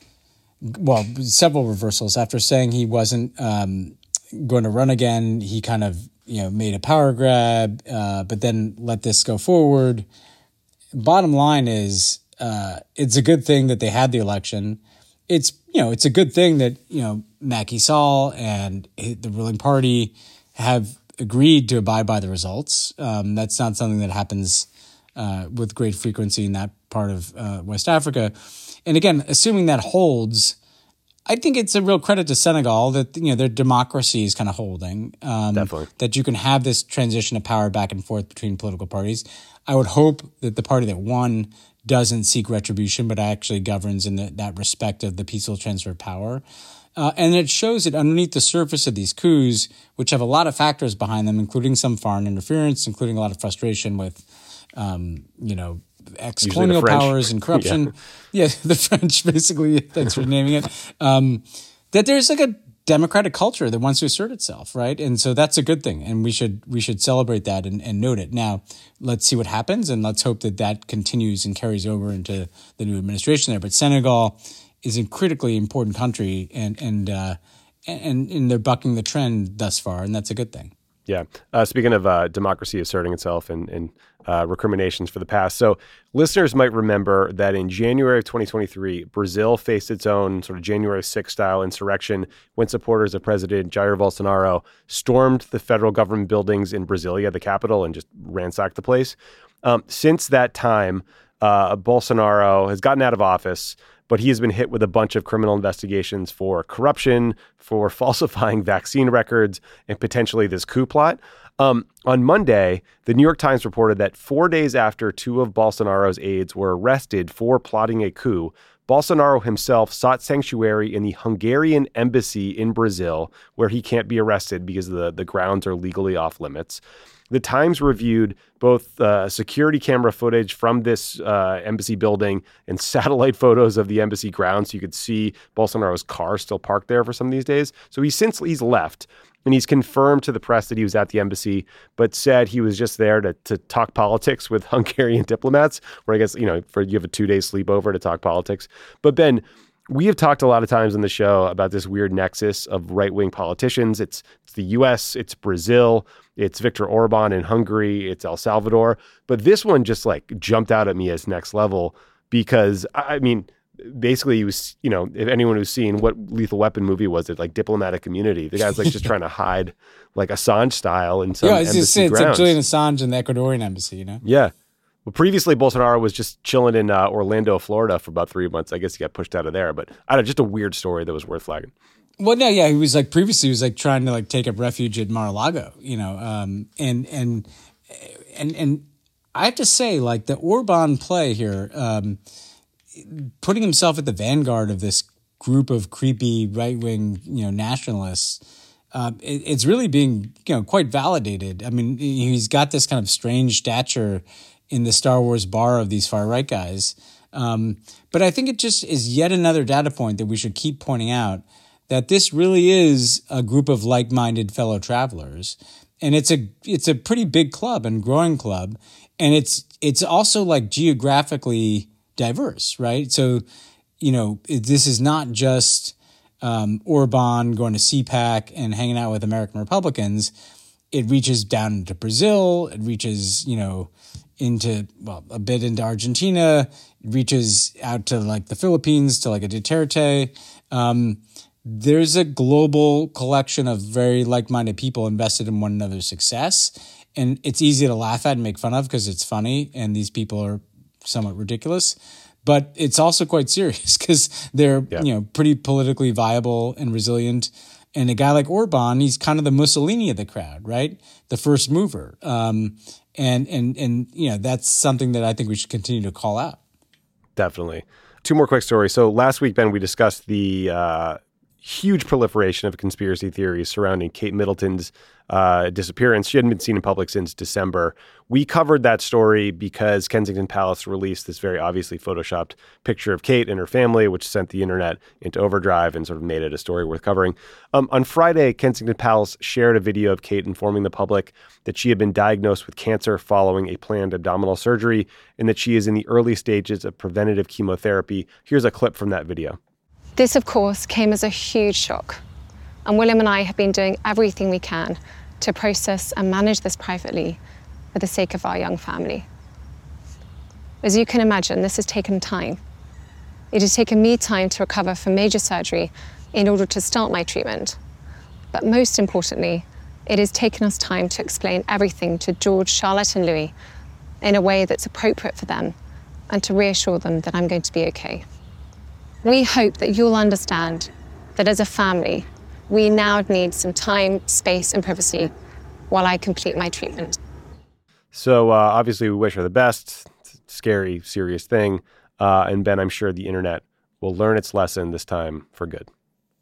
several reversals. After saying he wasn't going to run again, he kind of, made a power grab, but then let this go forward. Bottom line is, it's a good thing that they had the election. It's a good thing that, Macky Sall and the ruling party have agreed to abide by the results. That's not something that happens with great frequency in that part of West Africa. And again, assuming that holds, I think it's a real credit to Senegal that their democracy is kind of holding. Definitely. That you can have this transition of power back and forth between political parties. I would hope that the party that won doesn't seek retribution, but actually governs in that respect of the peaceful transfer of power. And it shows that underneath the surface of these coups, which have a lot of factors behind them, including some foreign interference, including a lot of frustration with, ex-colonial powers and corruption. Yeah, the French, basically, thanks for naming it. That there's a democratic culture that wants to assert itself, right? And so that's a good thing, and we should celebrate that and note it. Now, let's see what happens, and let's hope that continues and carries over into the new administration there. But Senegal is a critically important country, and they're bucking the trend thus far, and that's a good thing. Yeah. Speaking of democracy asserting itself and recriminations for the past. So listeners might remember that in January of 2023, Brazil faced its own sort of January 6th style insurrection when supporters of President Jair Bolsonaro stormed the federal government buildings in Brasilia, the capital, and just ransacked the place. Since that time, Bolsonaro has gotten out of office, but he has been hit with a bunch of criminal investigations for corruption, for falsifying vaccine records, and potentially this coup plot. On Monday, the New York Times reported that 4 days after two of Bolsonaro's aides were arrested for plotting a coup, Bolsonaro himself sought sanctuary in the Hungarian embassy in Brazil, where he can't be arrested because the grounds are legally off limits. The Times reviewed both security camera footage from this embassy building and satellite photos of the embassy grounds. So you could see Bolsonaro's car still parked there for some of these days. So he's left, and he's confirmed to the press that he was at the embassy, but said he was just there to talk politics with Hungarian diplomats, where I guess, you have a 2-day sleepover to talk politics. But Ben, we have talked a lot of times on the show about this weird nexus of right-wing politicians. It's the U.S., it's Brazil, it's Viktor Orban in Hungary, it's El Salvador. But this one just jumped out at me as next level because, I mean, basically he was, if anyone who's seen what Lethal Weapon movie was it, Diplomatic Immunity. The guy's just trying to hide Assange style in some embassy grounds. It's like Julian Assange in the Ecuadorian embassy, Yeah. Well, previously, Bolsonaro was just chilling in Orlando, Florida for about 3 months. I guess he got pushed out of there. But I don't know, just a weird story that was worth flagging. Well, no, yeah, he was previously he was trying to take up refuge at Mar-a-Lago, and I have to say, the Orban play here, putting himself at the vanguard of this group of creepy right-wing, nationalists, it's really being, quite validated. I mean, he's got this kind of strange stature in the Star Wars bar of these far-right guys. But I think it just is yet another data point that we should keep pointing out, that this really is a group of like-minded fellow travelers. And it's a pretty big club and growing club. And it's also geographically diverse, right? So, this is not just Orban going to CPAC and hanging out with American Republicans. It reaches down into Brazil. It reaches, a bit into Argentina. It reaches out to the Philippines, to a Duterte. There's a global collection of very like-minded people invested in one another's success. And it's easy to laugh at and make fun of because it's funny and these people are somewhat ridiculous. But it's also quite serious because they're, pretty politically viable and resilient. And a guy like Orban, he's kind of the Mussolini of the crowd, right? The first mover. And that's something that I think we should continue to call out. Definitely. Two more quick stories. So last week, Ben, we discussed the huge proliferation of conspiracy theories surrounding Kate Middleton's disappearance. She hadn't been seen in public since December. We covered that story because Kensington Palace released this very obviously photoshopped picture of Kate and her family, which sent the internet into overdrive and sort of made it a story worth covering. On Friday, Kensington Palace shared a video of Kate informing the public that she had been diagnosed with cancer following a planned abdominal surgery and that she is in the early stages of preventative chemotherapy. Here's a clip from that video. This, of course, came as a huge shock. And William and I have been doing everything we can to process and manage this privately for the sake of our young family. As you can imagine, this has taken time. It has taken me time to recover from major surgery in order to start my treatment. But most importantly, it has taken us time to explain everything to George, Charlotte, and Louis in a way that's appropriate for them and to reassure them that I'm going to be okay. We hope that you'll understand that as a family, we now need some time, space, and privacy while I complete my treatment. So obviously we wish her the best. It's a scary, serious thing. And Ben, I'm sure the internet will learn its lesson this time for good.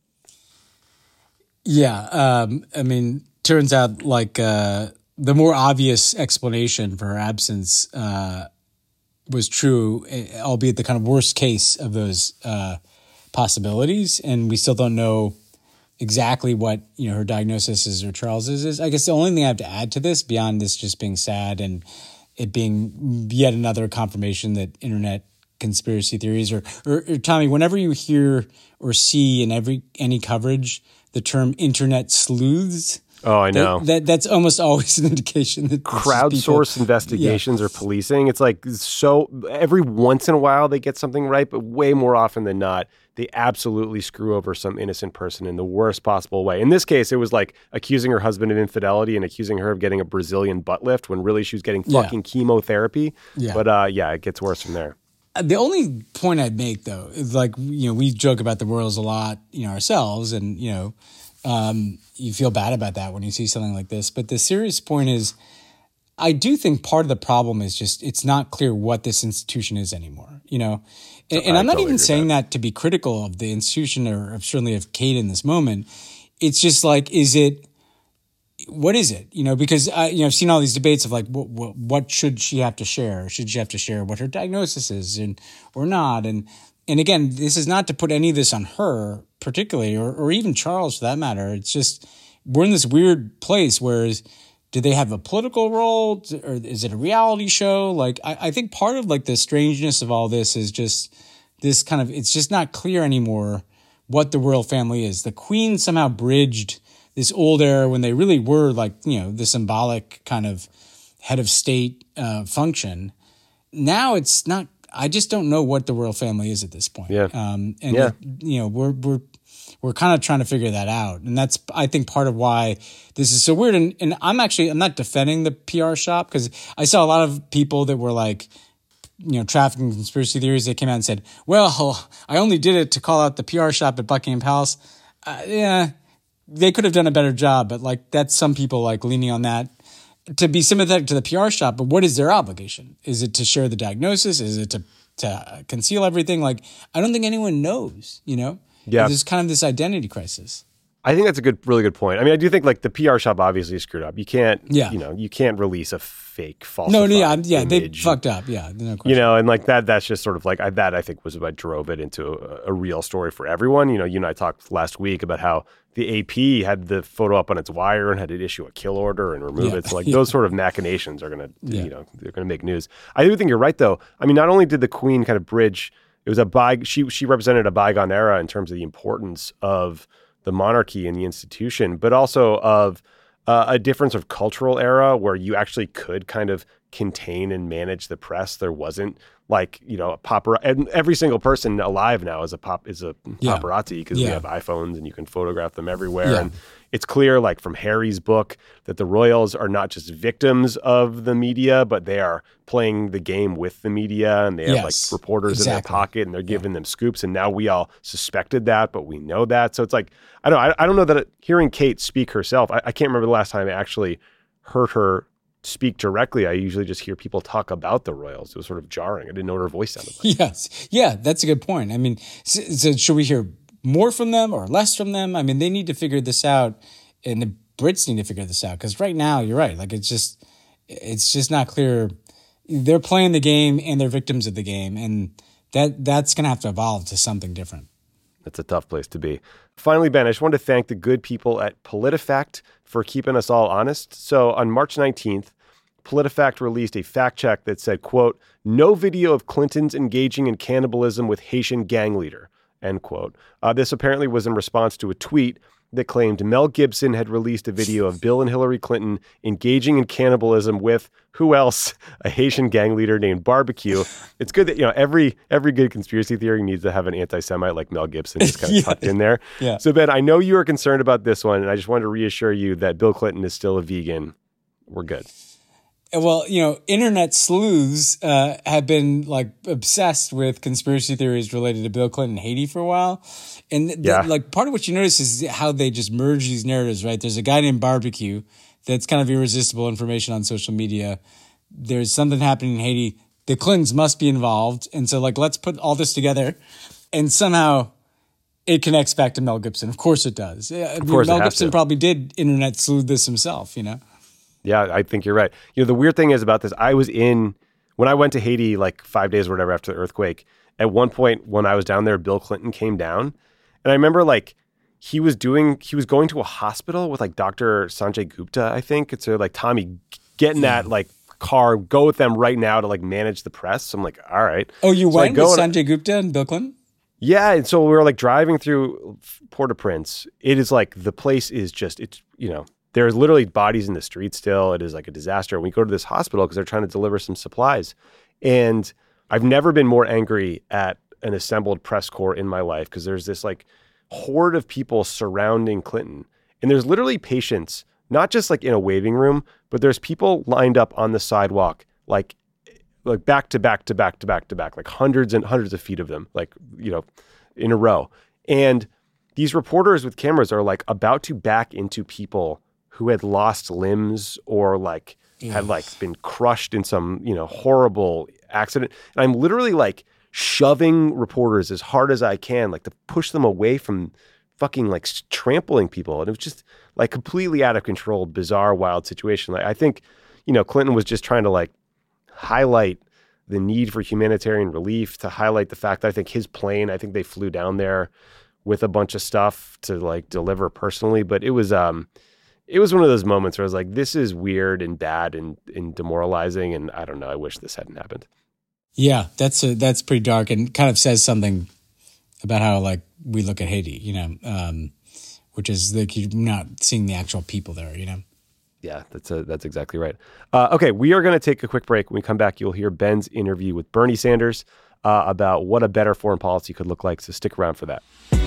Yeah. Turns out the more obvious explanation for her absence was true, albeit the kind of worst case of those possibilities. And we still don't know exactly what, her diagnosis is or Charles's is. I guess the only thing I have to add to this, beyond this just being sad and it being yet another confirmation that internet conspiracy theories or Tommy, whenever you hear or see in any coverage the term internet sleuths. Oh, I know. That's almost always an indication that crowdsourced investigations or policing. It's like, so every once in a while they get something right, but way more often than not, they absolutely screw over some innocent person in the worst possible way. In this case, it was like accusing her husband of infidelity and accusing her of getting a Brazilian butt lift when really she was getting fucking chemotherapy. Yeah. But it gets worse from there. The only point I'd make, though, is we joke about the Royals a lot, ourselves, and, you feel bad about that when you see something like this. But the serious point is, I do think part of the problem is just it's not clear what this institution is anymore, And I'm not even saying that to be critical of the institution or certainly of Kate in this moment. It's just like, what is it? Because I've seen all these debates of like, what should she have to share? Should she have to share what her diagnosis is or not? And again, this is not to put any of this on her particularly, or even Charles for that matter. It's just, we're in this weird place where do they have a political role or is it a reality show? Like, I think part of like the strangeness of all this is just this kind of, it's just not clear anymore what the royal family is. The Queen somehow bridged this old era when they really were like, the symbolic kind of head of state function. Now it's not, I just don't know what the royal family is at this point. Yeah. We're kind of trying to figure that out. And that's, I think, part of why this is so weird. And I'm not defending the PR shop, because I saw a lot of people that were like, trafficking conspiracy theories. They came out and said, well, I only did it to call out the PR shop at Buckingham Palace. They could have done a better job, but like that's some people like leaning on that to be sympathetic to the PR shop. But what is their obligation? Is it to share the diagnosis? Is it to conceal everything? Like, I don't think anyone knows, Yeah. There's kind of this identity crisis. I think that's really good point. I mean, I do think like the PR shop obviously screwed up. You can't, you can't release a fake falsified image. They fucked up. Yeah, no question. And like that's just sort of like, that I think was what drove it into a real story for everyone. You and I talked last week about how the AP had the photo up on its wire and had to issue a kill order and remove it. So like those sort of machinations are going to, they're going to make news. I do think you're right though. I mean, not only did the Queen kind of bridge, it was she represented a bygone era in terms of the importance of the monarchy and the institution, but also of a different sort of cultural era where you actually could kind of contain and manage the press. There wasn't like, a paparazzi. And every single person alive now is a paparazzi because we have iPhones and you can photograph them everywhere. Yeah. And it's clear, like from Harry's book, that the royals are not just victims of the media, but they are playing the game with the media, and they have like reporters in their pocket, and they're giving them scoops. And now we all suspected that, but we know that. So it's like, I don't know that hearing Kate speak herself, I can't remember the last time I actually heard her speak directly. I usually just hear people talk about the royals. It was sort of jarring. I didn't know what her voice sounded like. Yes. Yeah, that's a good point. I mean, so should we hear more from them or less from them? I mean, they need to figure this out, and the Brits need to figure this out, because right now, you're right. Like, it's just not clear. They're playing the game and they're victims of the game, and that's going to have to evolve to something different. That's a tough place to be. Finally, Ben, I just wanted to thank the good people at PolitiFact for keeping us all honest. So on March 19th, PolitiFact released a fact check that said, quote, "No video of Clintons engaging in cannibalism with Haitian gang leader," end quote. This apparently was in response to a tweet that claimed Mel Gibson had released a video of Bill and Hillary Clinton engaging in cannibalism with, who else? A Haitian gang leader named Barbecue. It's good that, every good conspiracy theory needs to have an anti-Semite like Mel Gibson just kind of tucked in there. Yeah. So, Ben, I know you are concerned about this one, and I just wanted to reassure you that Bill Clinton is still a vegan. We're good. Well, internet sleuths have been like obsessed with conspiracy theories related to Bill Clinton and Haiti for a while. And like part of what you notice is how they just merge these narratives, right? There's a guy named Barbecue that's kind of irresistible information on social media. There's something happening in Haiti. The Clintons must be involved. And so like, let's put all this together, and somehow it connects back to Mel Gibson. Of course it does. Mel Gibson probably did internet sleuth this himself, Yeah, I think you're right. The weird thing is about this, when I went to Haiti like 5 days or whatever after the earthquake, at one point when I was down there, Bill Clinton came down. And I remember like he was going to a hospital with like Dr. Sanjay Gupta, I think. It's like, Tommy, get in that like car, go with them right now to like manage the press. So I'm like, all right. Oh, you so went with Sanjay Gupta and Bill Clinton? Yeah. And so we were like driving through Port-au-Prince. It is like, the place is just, it's, you know, there's literally bodies in the street still. It is like a disaster. And we go to this hospital because they're trying to deliver some supplies. And I've never been more angry at an assembled press corps in my life, because there's this like horde of people surrounding Clinton. And there's literally patients, not just like in a waiting room, but there's people lined up on the sidewalk, like back to back to back to back to back, like hundreds and hundreds of feet of them, like, you know, in a row. And these reporters with cameras are like about to back into people who had lost limbs or like had like been crushed in some, you know, horrible accident. And I'm literally like shoving reporters as hard as I can, like to push them away from fucking like trampling people. And it was just like completely out of control, bizarre, wild situation. Like, I think, you know, Clinton was just trying to like highlight the need for humanitarian relief, to highlight the fact that I think his plane, I think they flew down there with a bunch of stuff to like deliver personally. But it was one of those moments where I was like, this is weird and bad and demoralizing. And I don't know, I wish this hadn't happened. Yeah, that's pretty dark and kind of says something about how like we look at Haiti, you know, which is like you're not seeing the actual people there, you know. Yeah, that's exactly right. Okay, we are going to take a quick break. When we come back, you'll hear Ben's interview with Bernie Sanders about what a better foreign policy could look like. So stick around for that.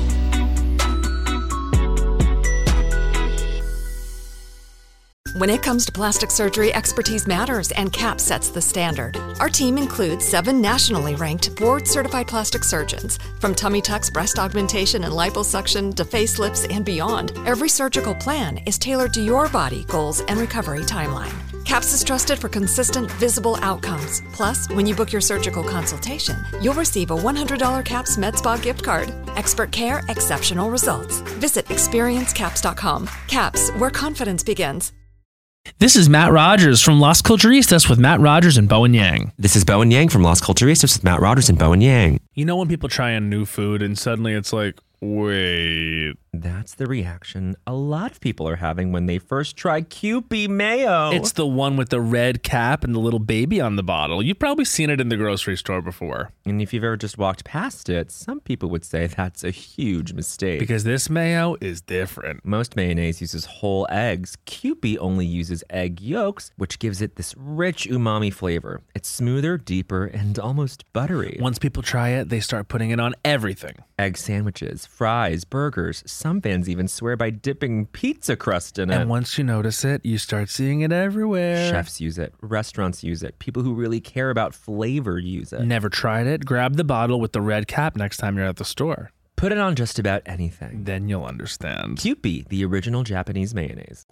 When it comes to plastic surgery, expertise matters, and CAP sets the standard. Our team includes 7 nationally ranked, board-certified plastic surgeons. From tummy tucks, breast augmentation, and liposuction to facelifts and beyond, every surgical plan is tailored to your body, goals, and recovery timeline. CAPS is trusted for consistent, visible outcomes. Plus, when you book your surgical consultation, you'll receive a $100 CAPS Med Spa gift card. Expert care, exceptional results. Visit experiencecaps.com. CAPS, where confidence begins. This is Matt Rogers from Las Culturistas with Matt Rogers and Bowen Yang. This is Bowen Yang from Las Culturistas with Matt Rogers and Bowen Yang. You know when people try a new food and suddenly it's like, wait. That's the reaction a lot of people are having when they first try Kewpie mayo. It's the one with the red cap and the little baby on the bottle. You've probably seen it in the grocery store before. And if you've ever just walked past it, some people would say that's a huge mistake. Because this mayo is different. Most mayonnaise uses whole eggs. Kewpie only uses egg yolks, which gives it this rich umami flavor. It's smoother, deeper, and almost buttery. Once people try it, they start putting it on everything. Egg sandwiches, fries, burgers. Some fans even swear by dipping pizza crust in it. And once you notice it, you start seeing it everywhere. Chefs use it. Restaurants use it. People who really care about flavor use it. Never tried it? Grab the bottle with the red cap next time you're at the store. Put it on just about anything. Then you'll understand. Kewpie, the original Japanese mayonnaise.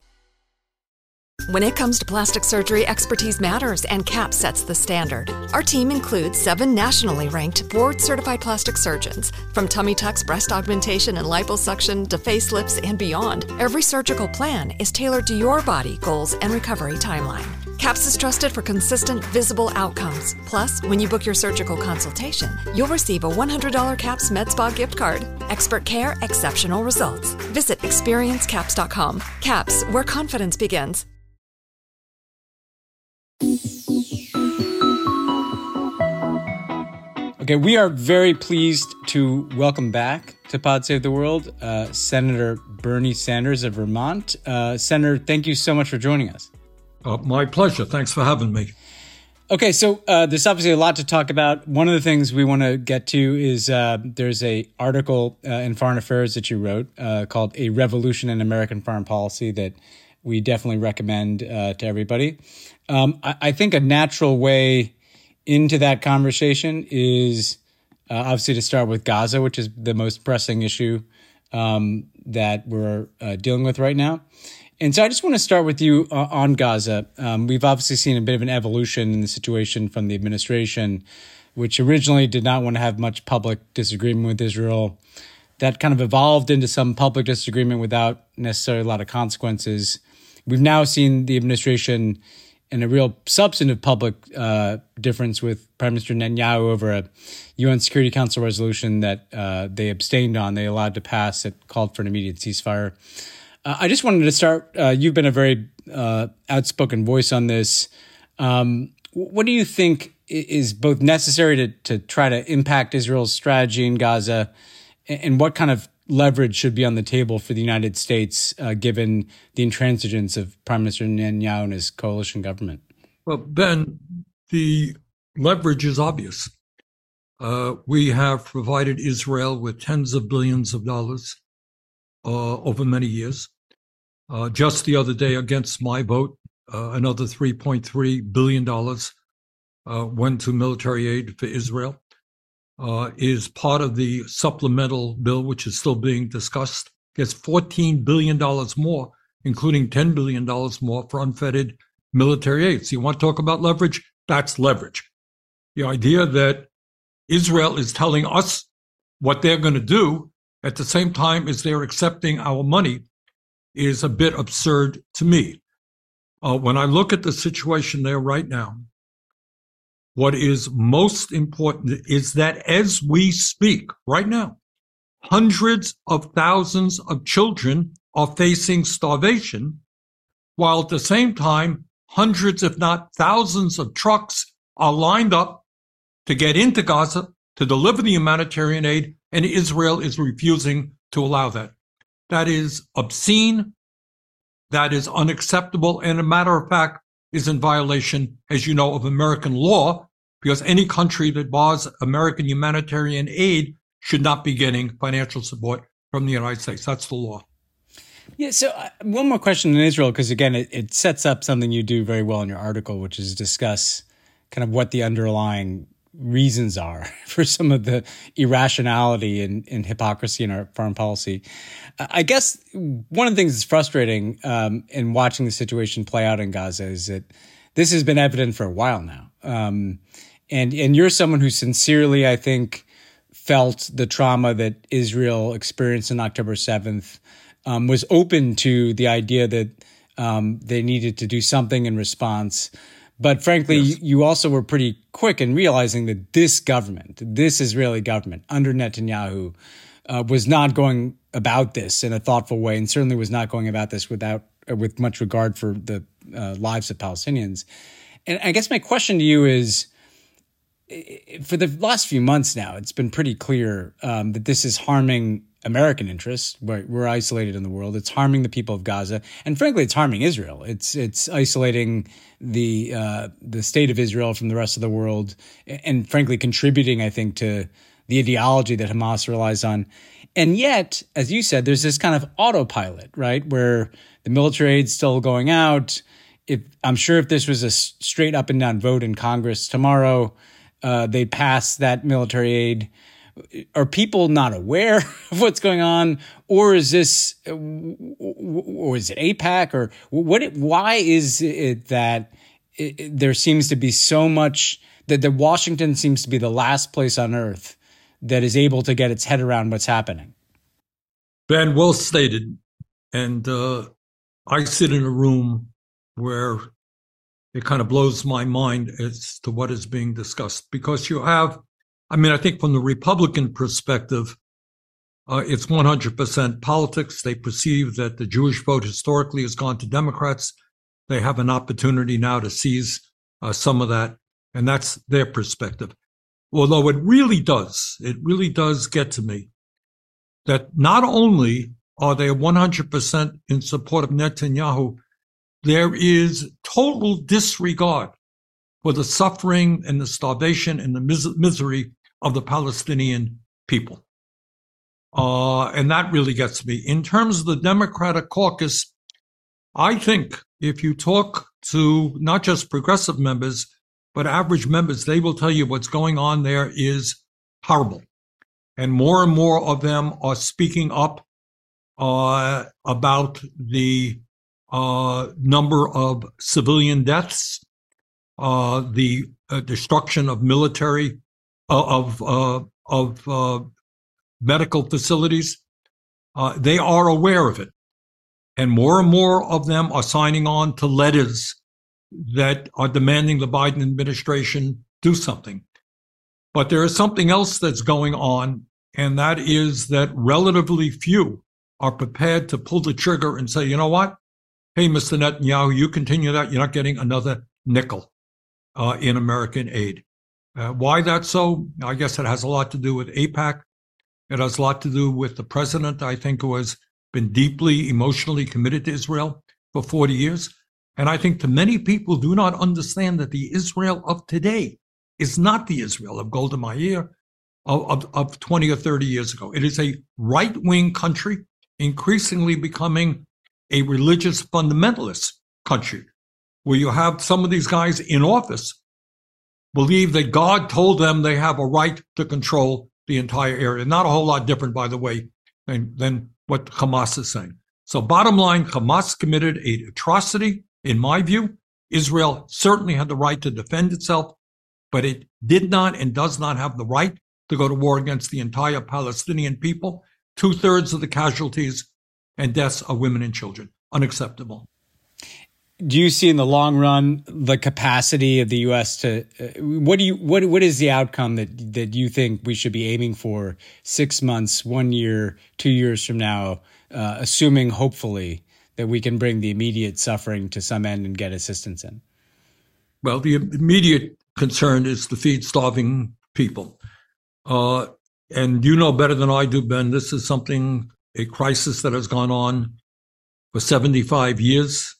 When it comes to plastic surgery, expertise matters, and CAP sets the standard. Our team includes 7 nationally ranked, board-certified plastic surgeons. From tummy tucks, breast augmentation, and liposuction to facelifts and beyond, every surgical plan is tailored to your body, goals, and recovery timeline. CAPS is trusted for consistent, visible outcomes. Plus, when you book your surgical consultation, you'll receive a $100 CAPS Med Spa gift card. Expert care, exceptional results. Visit experiencecaps.com. CAPS, where confidence begins. Okay, we are very pleased to welcome back to Pod Save the World Senator Bernie Sanders of Vermont. Senator, thank you so much for joining us. My pleasure. Thanks for having me. Okay, so there's obviously a lot to talk about. One of the things we want to get to is there's a article in Foreign Affairs that you wrote called A Revolution in American Foreign Policy that we definitely recommend to everybody. I think a natural way into that conversation is obviously to start with Gaza, which is the most pressing issue that we're dealing with right now. And so I just want to start with you on Gaza. We've obviously seen a bit of an evolution in the situation from the administration, which originally did not want to have much public disagreement with Israel. That kind of evolved into some public disagreement without necessarily a lot of consequences. We've now seen the administration and a real substantive public difference with Prime Minister Netanyahu over a UN Security Council resolution that they abstained on. They allowed to pass. It called for an immediate ceasefire. I just wanted to start. You've been a very outspoken voice on this. What do you think is both necessary to try to impact Israel's strategy in Gaza, and what kind of leverage should be on the table for the United States, given the intransigence of Prime Minister Netanyahu and his coalition government? Well, Ben, the leverage is obvious. We have provided Israel with tens of billions of dollars over many years. Just the other day, against my vote, another $3.3 billion went to military aid for Israel. Is part of the supplemental bill, which is still being discussed. Gets $14 billion more, including $10 billion more for unfettered military aid. So you want to talk about leverage? That's leverage. The idea that Israel is telling us what they're going to do at the same time as they're accepting our money is a bit absurd to me. When I look at the situation there right now, what is most important is that as we speak right now, hundreds of thousands of children are facing starvation, while at the same time, hundreds, if not thousands of trucks are lined up to get into Gaza to deliver the humanitarian aid, and Israel is refusing to allow that. That is obscene. That is unacceptable. And a matter of fact, is in violation, as you know, of American law, because any country that bars American humanitarian aid should not be getting financial support from the United States. That's the law. Yeah, so one more question in Israel, because again, it sets up something you do very well in your article, which is discuss kind of what the underlying reasons are for some of the irrationality and hypocrisy in our foreign policy. I guess one of the things that's frustrating in watching the situation play out in Gaza is that this has been evident for a while now. And you're someone who sincerely, I think, felt the trauma that Israel experienced on October 7th, was open to the idea that they needed to do something in response. But frankly, yes, you also were pretty quick in realizing that this government, this Israeli government under Netanyahu, was not going about this in a thoughtful way, and certainly was not going about this with much regard for the lives of Palestinians. And I guess my question to you is, for the last few months now, it's been pretty clear that this is harming American interests. We're isolated in the world. It's harming the people of Gaza, and frankly, it's harming Israel. It's isolating the state of Israel from the rest of the world, and frankly, contributing, I think, to the ideology that Hamas relies on. And yet, as you said, there's this kind of autopilot, right, where the military aid's still going out. I'm sure if this was a straight up and down vote in Congress tomorrow, they'd pass that military aid. Are people not aware of what's going on, or is this, or is it AIPAC, or what? Why is it that there seems to be so much that Washington seems to be the last place on earth that is able to get its head around what's happening? Ben, well stated. And I sit in a room where it kind of blows my mind as to what is being discussed, because you have, I think from the Republican perspective, it's 100% politics. They perceive that the Jewish vote historically has gone to Democrats. They have an opportunity now to seize some of that, and that's their perspective. Although it really does get to me that not only are they 100% in support of Netanyahu, there is total disregard for the suffering and the starvation and the misery of the Palestinian people. And that really gets me. In terms of the Democratic caucus, I think if you talk to not just progressive members, but average members, they will tell you what's going on there is horrible. And more of them are speaking up about the number of civilian deaths, the destruction of military, of medical facilities. They are aware of it. And more of them are signing on to letters that are demanding the Biden administration do something. But there is something else that's going on, and that is that relatively few are prepared to pull the trigger and say, you know what? Hey, Mr. Netanyahu, you continue that, you're not getting another nickel in American aid. Why that's so? I guess it has a lot to do with AIPAC. It has a lot to do with the president, I think, who has been deeply emotionally committed to Israel for 40 years. And I think to many people do not understand that the Israel of today is not the Israel of Golda Meir of 20 or 30 years ago. It is a right-wing country, increasingly becoming a religious fundamentalist country, where you have some of these guys in office believe that God told them they have a right to control the entire area. Not a whole lot different, by the way, than what Hamas is saying. So bottom line, Hamas committed an atrocity, in my view. Israel certainly had the right to defend itself, but it did not and does not have the right to go to war against the entire Palestinian people. 2/3 of the casualties and deaths are women and children. Unacceptable. Do you see in the long run the capacity of the U.S. to what is the outcome that you think we should be aiming for 6 months, 1 year, 2 years from now, assuming hopefully that we can bring the immediate suffering to some end and get assistance in? Well, the immediate concern is to feed starving people. And you know better than I do, Ben, this is a crisis that has gone on for 75 years.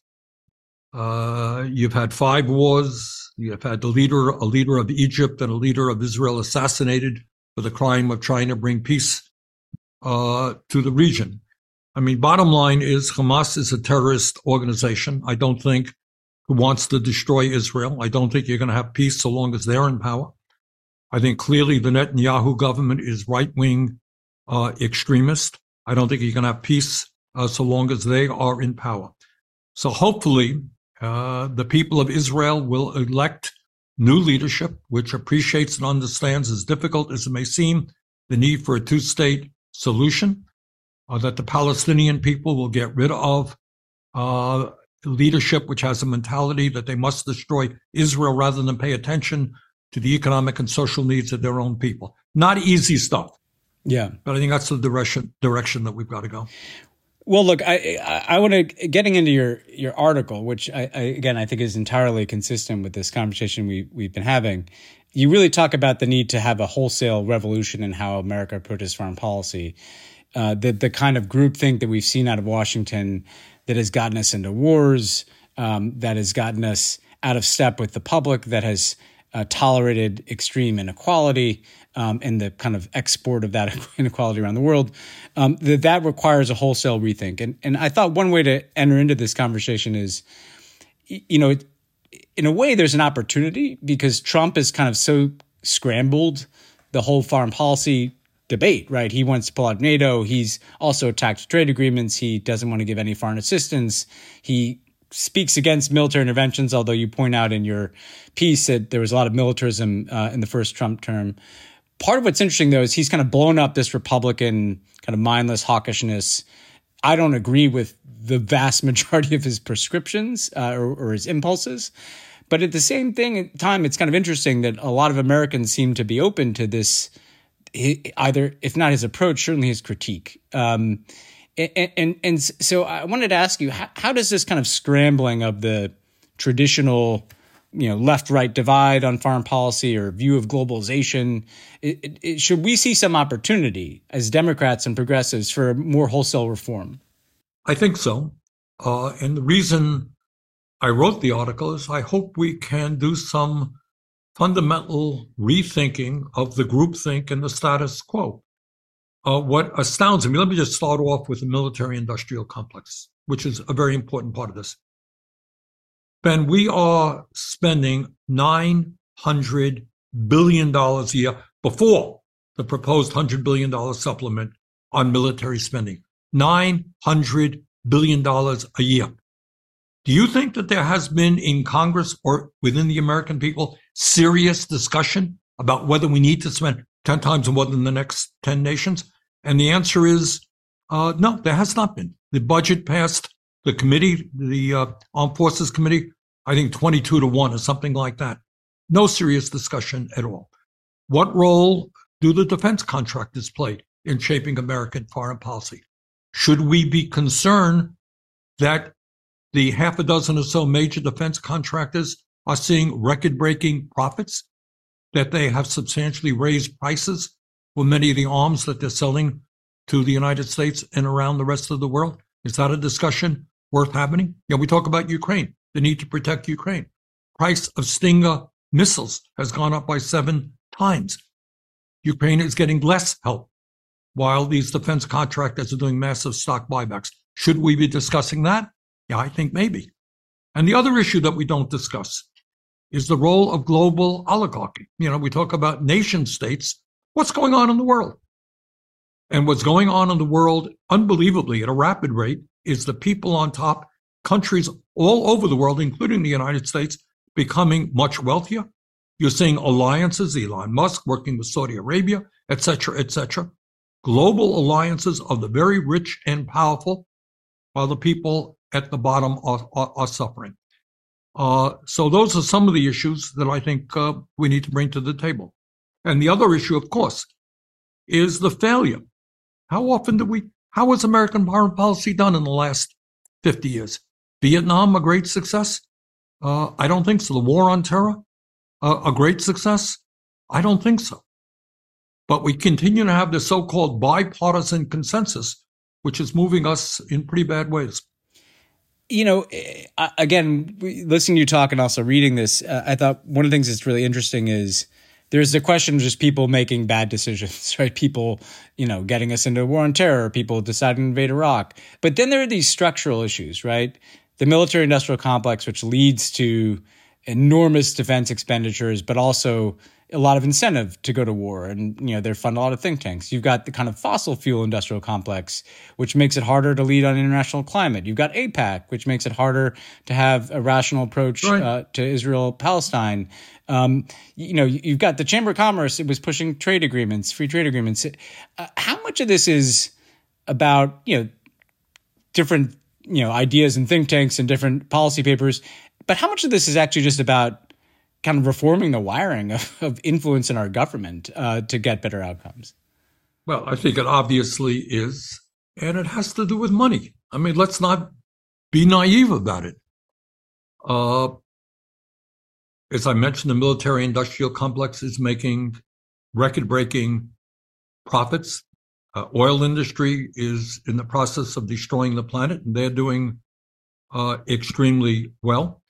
You've had 5 wars. You've had a leader of Egypt and a leader of Israel assassinated for the crime of trying to bring peace to the region. I mean, bottom line is Hamas is a terrorist organization. I don't think who wants to destroy Israel. I don't think you're going to have peace so long as they're in power. I think clearly the Netanyahu government is right-wing extremist. I don't think you're going to have peace so long as they are in power. So hopefully the people of Israel will elect new leadership, which appreciates and understands, as difficult as it may seem, the need for a 2-state solution, that the Palestinian people will get rid of leadership which has a mentality that they must destroy Israel rather than pay attention to the economic and social needs of their own people. Not easy stuff. Yeah. But I think that's the direction that we've got to go. Well, look, I want to, getting into your article, which I think is entirely consistent with this conversation we've been having. You really talk about the need to have a wholesale revolution in how America approaches foreign policy. The kind of groupthink that we've seen out of Washington that has gotten us into wars, that has gotten us out of step with the public, that has tolerated extreme inequality and the kind of export of that inequality around the world, that requires a wholesale rethink. And I thought one way to enter into this conversation is, in a way, there's an opportunity because Trump has kind of so scrambled the whole foreign policy debate, right? He wants to pull out of NATO. He's also attacked trade agreements. He doesn't want to give any foreign assistance. He speaks against military interventions, although you point out in your piece that there was a lot of militarism in the first Trump term. Part of what's interesting, though, is he's kind of blown up this Republican kind of mindless hawkishness. I don't agree with the vast majority of his prescriptions or his impulses. But at the same time, it's kind of interesting that a lot of Americans seem to be open to this, either, if not his approach, certainly his critique. And so I wanted to ask you, how does this kind of scrambling of the traditional, left-right divide on foreign policy or view of globalization, should we see some opportunity as Democrats and progressives for more wholesale reform? I think so. And the reason I wrote the article is I hope we can do some fundamental rethinking of the groupthink and the status quo. What astounds me, let me just start off with the military-industrial complex, which is a very important part of this. Ben, we are spending $900 billion a year before the proposed $100 billion supplement on military spending. $900 billion a year. Do you think that there has been in Congress or within the American people serious discussion about whether we need to spend 10 times more than the next 10 nations? And the answer is no, there has not been. The budget passed, the committee, the Armed Forces Committee, I think 22-1 or something like that. No serious discussion at all. What role do the defense contractors play in shaping American foreign policy? Should we be concerned that the half a dozen or so major defense contractors are seeing record-breaking profits, that they have substantially raised prices for many of the arms that they're selling to the United States and around the rest of the world? Is that a discussion worth having? Yeah, we talk about Ukraine, the need to protect Ukraine. Price of Stinger missiles has gone up by 7 times. Ukraine is getting less help while these defense contractors are doing massive stock buybacks. Should we be discussing that? Yeah, I think maybe. And the other issue that we don't discuss is the role of global oligarchy. We talk about nation states. What's going on in the world? And what's going on in the world, unbelievably, at a rapid rate, is the people on top, countries all over the world, including the United States, becoming much wealthier. You're seeing alliances, Elon Musk working with Saudi Arabia, et cetera, et cetera. Global alliances of the very rich and powerful, while the people at the bottom are suffering. So those are some of the issues that I think we need to bring to the table. And the other issue, of course, is the failure. How has American foreign policy done in the last 50 years? Vietnam, a great success? I don't think so. The war on terror, a great success? I don't think so. But we continue to have the so-called bipartisan consensus, which is moving us in pretty bad ways. Again, listening to you talk and also reading this, I thought one of the things that's really interesting is there's the question of just people making bad decisions, right? People, getting us into a war on terror, people deciding to invade Iraq. But then there are these structural issues, right? The military-industrial complex, which leads to enormous defense expenditures, but also a lot of incentive to go to war. And, they fund a lot of think tanks. You've got the kind of fossil fuel industrial complex, which makes it harder to lead on international climate. You've got AIPAC, which makes it harder to have a rational approach to Israel-Palestine. You've got the Chamber of Commerce. It was pushing trade agreements, free trade agreements. How much of this is about, different, ideas and think tanks and different policy papers, but how much of this is actually just about kind of reforming the wiring of influence in our government to get better outcomes? Well, I think it obviously is, and it has to do with money. I mean, let's not be naive about it. As I mentioned, the military-industrial complex is making record-breaking profits. Oil industry is in the process of destroying the planet, and they're doing extremely well.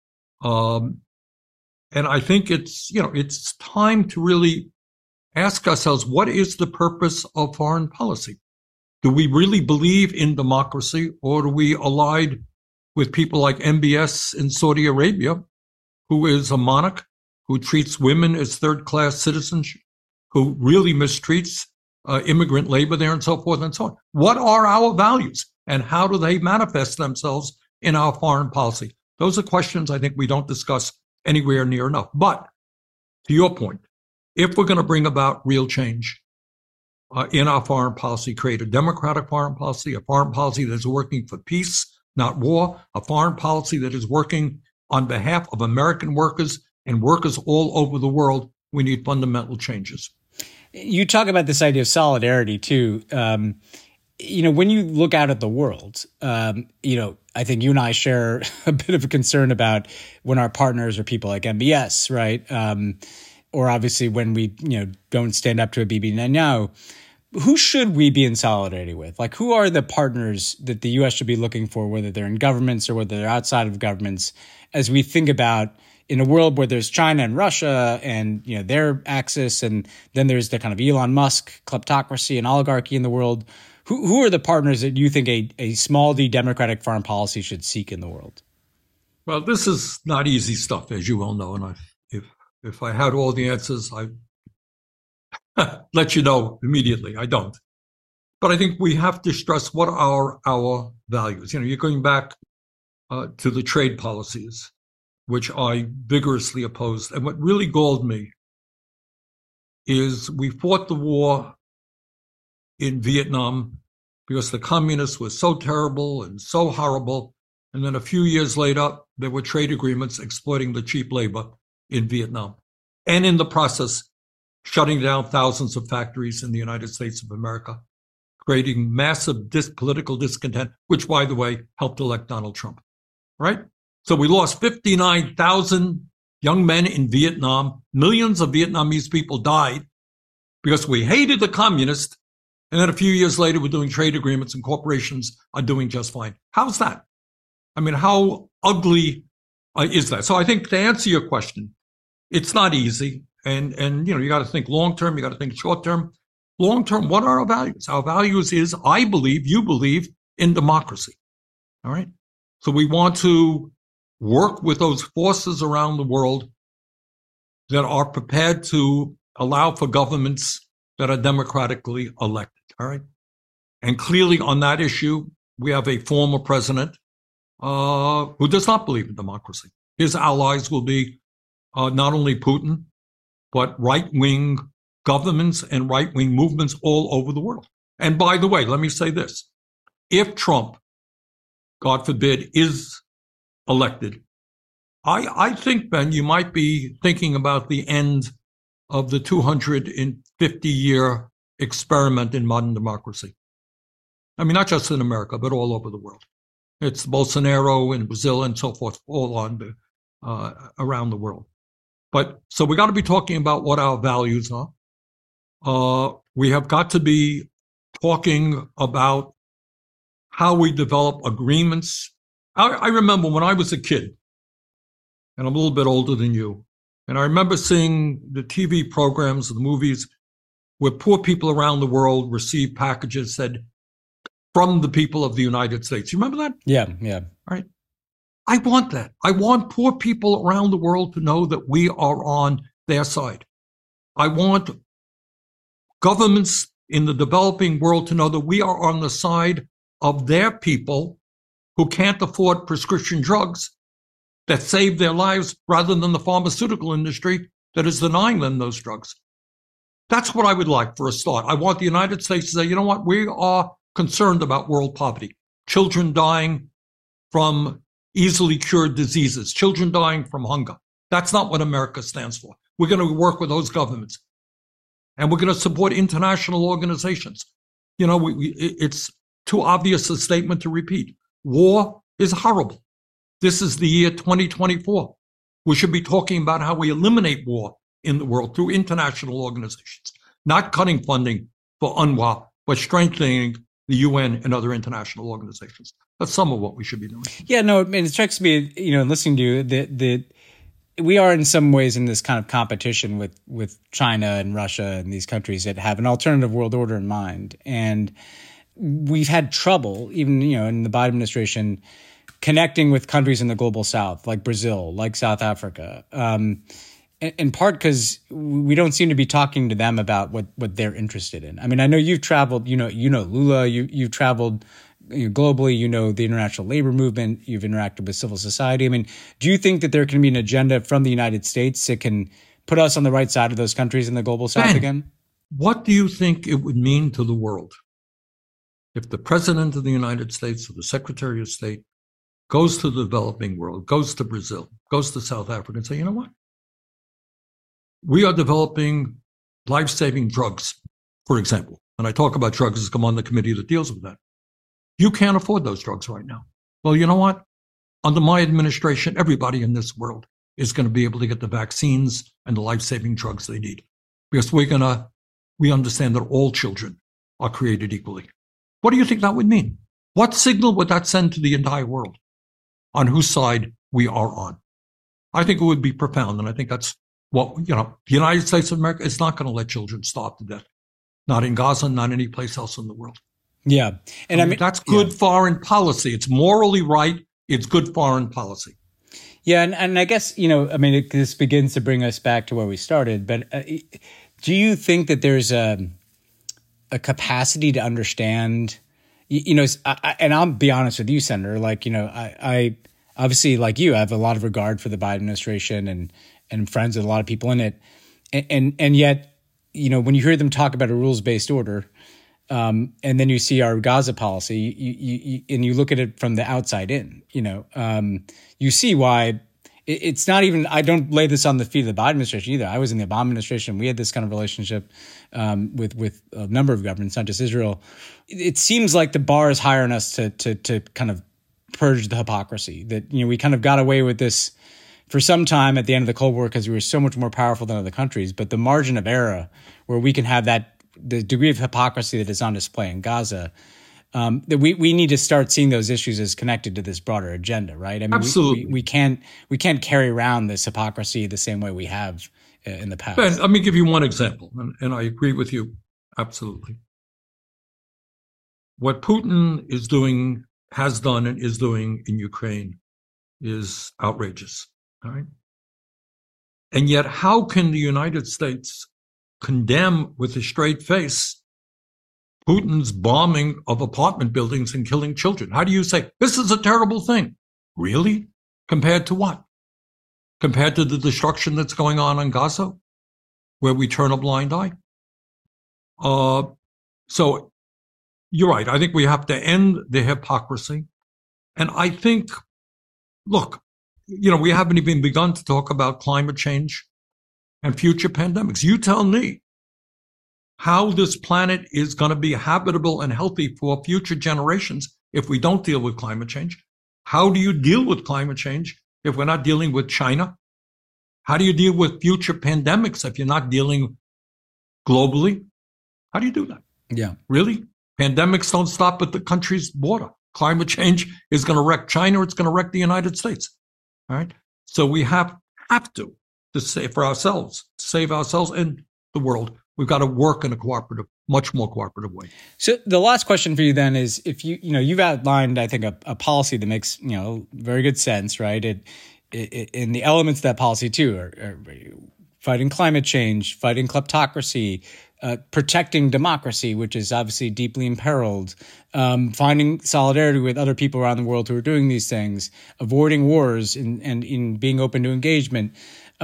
And I think it's time to really ask ourselves, what is the purpose of foreign policy? Do we really believe in democracy, or do we allied with people like MBS in Saudi Arabia, who is a monarch, who treats women as third-class citizens, who really mistreats immigrant labor there and so forth and so on? What are our values, and how do they manifest themselves in our foreign policy? Those are questions I think we don't discuss anywhere near enough. But to your point, if we're going to bring about real change in our foreign policy, create a democratic foreign policy, a foreign policy that is working for peace, not war, a foreign policy that is working on behalf of American workers and workers all over the world, we need fundamental changes. You talk about this idea of solidarity too. When you look out at the world, I think you and I share a bit of a concern about when our partners are people like MBS, right? Or obviously when we, don't stand up to a Bibi Netanyahu. Who should we be in solidarity with? Like, who are the partners that the U.S. should be looking for, whether they're in governments or whether they're outside of governments, as we think about in a world where there's China and Russia and, their axis, and then there's the kind of Elon Musk kleptocracy and oligarchy in the world. Who are the partners that you think a small d democratic foreign policy should seek in the world? Well, this is not easy stuff, as you well know. And if I had all the answers, I'd let you know immediately. I don't. But I think we have to stress what are our values. You're going back to the trade policies, which I vigorously opposed. And what really galled me is we fought the war in Vietnam because the communists were so terrible and so horrible And then a few years later, there were trade agreements exploiting the cheap labor in Vietnam. And in the process, shutting down thousands of factories in the United States of America, creating massive political discontent, which, by the way, helped elect Donald Trump, right? So we lost 59,000 young men in Vietnam. Millions of Vietnamese people died because we hated the communists. And then a few years later, we're doing trade agreements and corporations are doing just fine. How's that? I mean, how ugly is that? So I think to answer your question, it's not easy. And you got to think long term, you got to think short term. Long term, what are our values? Our values is, I believe, you believe in democracy. All right. So we want to work with those forces around the world that are prepared to allow for governments that are democratically elected. All right. And clearly on that issue, we have a former president who does not believe in democracy. His allies will be not only Putin, but right-wing governments and right-wing movements all over the world. And by the way, let me say this. If Trump, God forbid, is elected, I think, Ben, you might be thinking about the end of the 250-year experiment in modern democracy. I mean, not just in America, but all over the world. It's Bolsonaro in Brazil and so forth, all on around the world. But so we got to be talking about what our values are. We have got to be talking about how we develop agreements. I remember when I was a kid, and I'm a little bit older than you, and I remember seeing the TV programs, the movies, where poor people around the world received packages said, from the people of the United States. You remember that? Yeah. All right. I want that. I want poor people around the world to know that we are on their side. I want governments in the developing world to know that we are on the side of their people who can't afford prescription drugs that save their lives rather than the pharmaceutical industry that is denying them those drugs. That's what I would like for a start. I want the United States to say, you know what, we are concerned about world poverty, children dying from easily cured diseases, children dying from hunger. That's not what America stands for. We're going to work with those governments, and we're going to support international organizations. You know, it's too obvious a statement to repeat. War is horrible. This is the year 2024. We should be talking about how we eliminate war in the world through international organizations, not cutting funding for UNRWA, but strengthening the UN and other international organizations. That's some of what we should be doing. Yeah, no, I mean, it strikes me, listening to you, that we are in some ways in this kind of competition with China and Russia and these countries that have an alternative world order in mind. And we've had trouble, even, in the Biden administration, connecting with countries in the global south, like Brazil, like South Africa, in part because we don't seem to be talking to them about what they're interested in. I mean, I know you've traveled, Lula, you've traveled globally, the international labor movement, you've interacted with civil society. I mean, do you think that there can be an agenda from the United States that can put us on the right side of those countries in the global south again? What do you think it would mean to the world if the President of the United States or the Secretary of State goes to the developing world, goes to Brazil, goes to South Africa and say, you know what? We are developing life-saving drugs, for example. And I talk about drugs as I'm on the committee that deals with that. You can't afford those drugs right now. Well, you know what? Under my administration, everybody in this world is going to be able to get the vaccines and the life-saving drugs they need. Because we understand that all children are created equally. What do you think that would mean? What signal would that send to the entire world on whose side we are on? I think it would be profound. And I think that's what, the United States of America is not going to let children starve to death. Not in Gaza, not any place else in the world. Yeah. And I mean that's good foreign policy. It's morally right. It's good foreign policy. Yeah. And I guess, this begins to bring us back to where we started. But do you think that there's a capacity to understand, and I'll be honest with you, Senator, I obviously, like you, I have a lot of regard for the Biden administration and friends with a lot of people in it. And yet, when you hear them talk about a rules-based order, And then you see our Gaza policy, and you look at it from the outside in. You see why it's not even. I don't lay this on the feet of the Biden administration either. I was in the Obama administration. We had this kind of relationship with a number of governments, not just Israel. It seems like the bar is higher on us to kind of purge the hypocrisy. That we kind of got away with this for some time at the end of the Cold War because we were so much more powerful than other countries. But the margin of error where we can have the degree of hypocrisy that is on display in Gaza, that we need to start seeing those issues as connected to this broader agenda, right? I mean, absolutely. We can't carry around this hypocrisy the same way we have in the past. Ben, let me give you one example, and I agree with you absolutely. What Putin is doing, has done, and is doing in Ukraine is outrageous, all right? And yet, how can the United States condemn with a straight face Putin's bombing of apartment buildings and killing children? How do you say, this is a terrible thing? Really? Compared to what? Compared to the destruction that's going on in Gaza, where we turn a blind eye? So you're right. I think we have to end the hypocrisy. And I think, look, we haven't even begun to talk about climate change and future pandemics. You tell me how this planet is going to be habitable and healthy for future generations if we don't deal with climate change. How do you deal with climate change if we're not dealing with China? How do you deal with future pandemics if you're not dealing globally? How do you do that? Yeah. Really? Pandemics don't stop at the country's border. Climate change is going to wreck China, or it's going to wreck the United States. All right? So we have to save for ourselves, to save ourselves and the world. We've got to work in a much more cooperative way. So the last question for you then is, if you've outlined, I think, a policy that makes, very good sense, right? And the elements of that policy too are fighting climate change, fighting kleptocracy, protecting democracy, which is obviously deeply imperiled, finding solidarity with other people around the world who are doing these things, avoiding wars and in being open to engagement.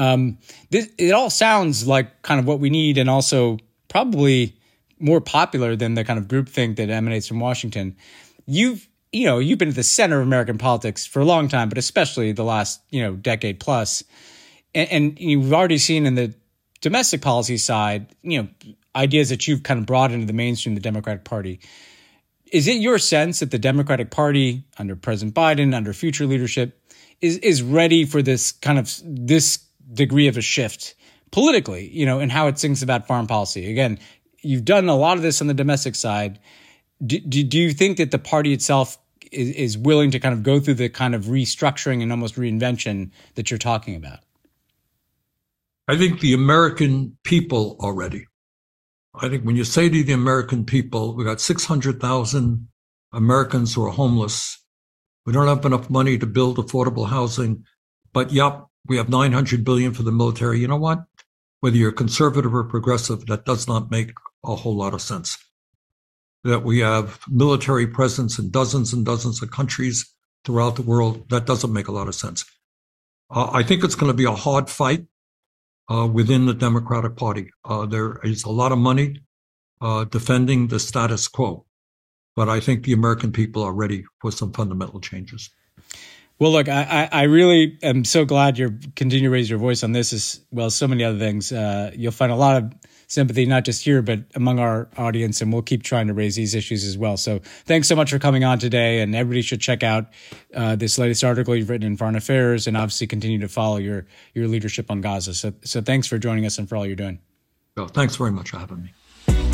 It all sounds like kind of what we need, and also probably more popular than the kind of groupthink that emanates from Washington. You've been at the center of American politics for a long time, but especially the last, decade plus. And you've already seen in the domestic policy side, ideas that you've kind of brought into the mainstream, the Democratic Party. Is it your sense that the Democratic Party under President Biden, under future leadership, is ready for this degree of a shift politically, in how it thinks about foreign policy? Again, you've done a lot of this on the domestic side. Do you think that the party itself is willing to kind of go through the kind of restructuring and almost reinvention that you're talking about? I think the American people are ready. I think when you say to the American people, we got 600,000 Americans who are homeless. We don't have enough money to build affordable housing, but we have $900 billion for the military. You know what? Whether you're conservative or progressive, that does not make a whole lot of sense. That we have military presence in dozens and dozens of countries throughout the world, that doesn't make a lot of sense. I think it's going to be a hard fight within the Democratic Party. There is a lot of money defending the status quo, but I think the American people are ready for some fundamental changes. Well, look, I really am so glad you're continuing to raise your voice on this as well as so many other things. You'll find a lot of sympathy, not just here, but among our audience, and we'll keep trying to raise these issues as well. So thanks so much for coming on today, and everybody should check out this latest article you've written in Foreign Affairs, and obviously continue to follow your leadership on Gaza. So thanks for joining us and for all you're doing. Well, thanks very much for having me.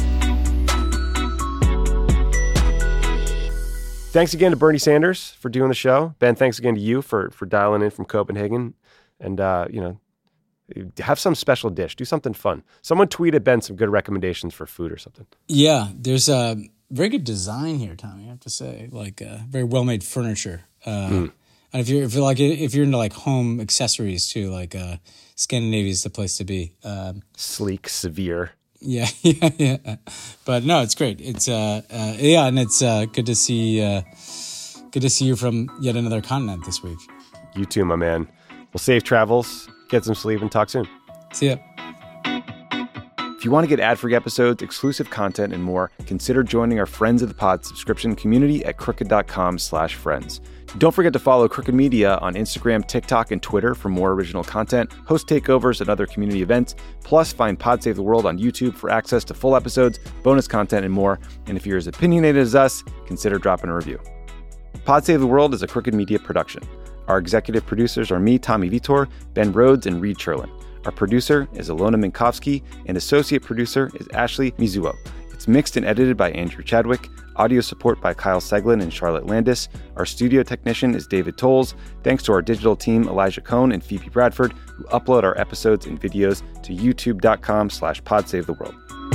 Thanks again to Bernie Sanders for doing the show. Ben, thanks again to you for dialing in from Copenhagen. And, have some special dish. Do something fun. Someone tweeted Ben some good recommendations for food or something. Yeah, there's a very good design here, Tommy, I have to say. Like very well-made furniture. And if you're into like home accessories too, like Scandinavia is the place to be. Sleek, severe. Yeah. But no, it's great. It's and it's good to see you from yet another continent this week. You too, my man. Well, safe travels, get some sleep, and talk soon. See ya. If you want to get ad-free episodes, exclusive content, and more, consider joining our Friends of the Pod subscription community at crooked.com/friends. Don't forget to follow Crooked Media on Instagram, TikTok, and Twitter for more original content, host takeovers and other community events, plus find Pod Save the World on YouTube for access to full episodes, bonus content, and more. And if you're as opinionated as us, consider dropping a review. Pod Save the World is a Crooked Media production. Our executive producers are me, Tommy Vitor, Ben Rhodes, and Reed Cherlin. Our producer is Ilona Minkowski, and associate producer is Ashley Mizuo. It's mixed and edited by Andrew Chadwick. Audio support by Kyle Seglin and Charlotte Landis. Our studio technician is David Tolles. Thanks to our digital team, Elijah Cohn and Phoebe Bradford, who upload our episodes and videos to youtube.com/podsavetheworld.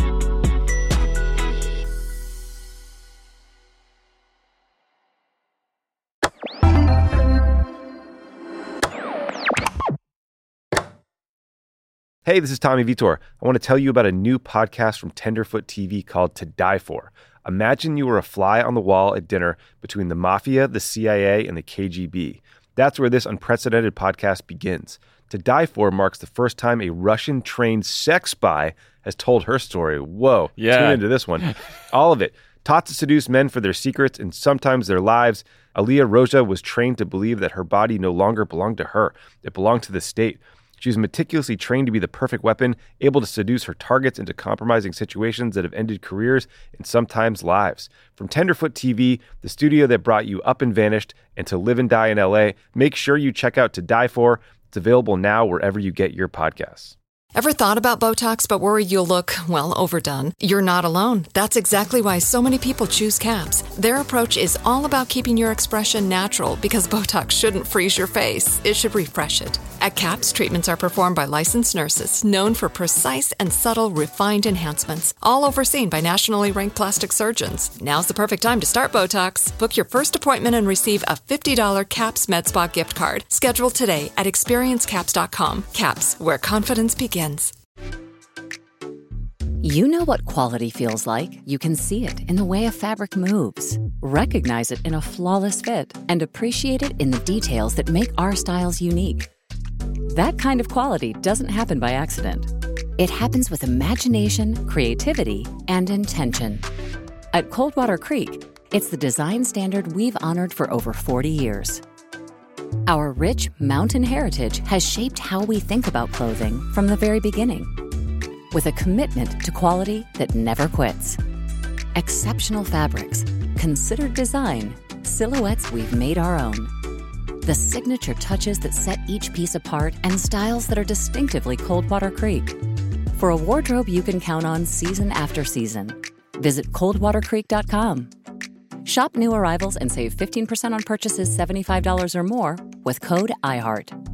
Hey, this is Tommy Vitor. I want to tell you about a new podcast from Tenderfoot TV called To Die For. Imagine you were a fly on the wall at dinner between the mafia, the CIA, and the KGB. That's where this unprecedented podcast begins. To Die For marks the first time a Russian-trained sex spy has told her story. Whoa, tune into this one. All of it. Taught to seduce men for their secrets and sometimes their lives, Aliyah Roja was trained to believe that her body no longer belonged to her. It belonged to the state. She was meticulously trained to be the perfect weapon, able to seduce her targets into compromising situations that have ended careers and sometimes lives. From Tenderfoot TV, the studio that brought you Up and Vanished, and To Live and Die in LA, make sure you check out To Die For. It's available now wherever you get your podcasts. Ever thought about Botox but worried you'll look, well, overdone? You're not alone. That's exactly why so many people choose CAPS. Their approach is all about keeping your expression natural because Botox shouldn't freeze your face. It should refresh it. At CAPS, treatments are performed by licensed nurses known for precise and subtle refined enhancements, all overseen by nationally ranked plastic surgeons. Now's the perfect time to start Botox. Book your first appointment and receive a $50 CAPS MedSpa gift card. Schedule today at experiencecaps.com. CAPS, where confidence begins. You know what quality feels like. You can see it in the way a fabric moves, recognize it in a flawless fit, and appreciate it in the details that make our styles unique. That kind of quality doesn't happen by accident. It happens with imagination, creativity, and intention. At Coldwater Creek, it's the design standard we've honored for over 40 years. Our rich mountain heritage has shaped how we think about clothing from the very beginning, with a commitment to quality that never quits. Exceptional fabrics, considered design, silhouettes we've made our own. The signature touches that set each piece apart and styles that are distinctively Coldwater Creek. For a wardrobe you can count on season after season, visit coldwatercreek.com. Shop new arrivals and save 15% on purchases $75 or more with code IHEART.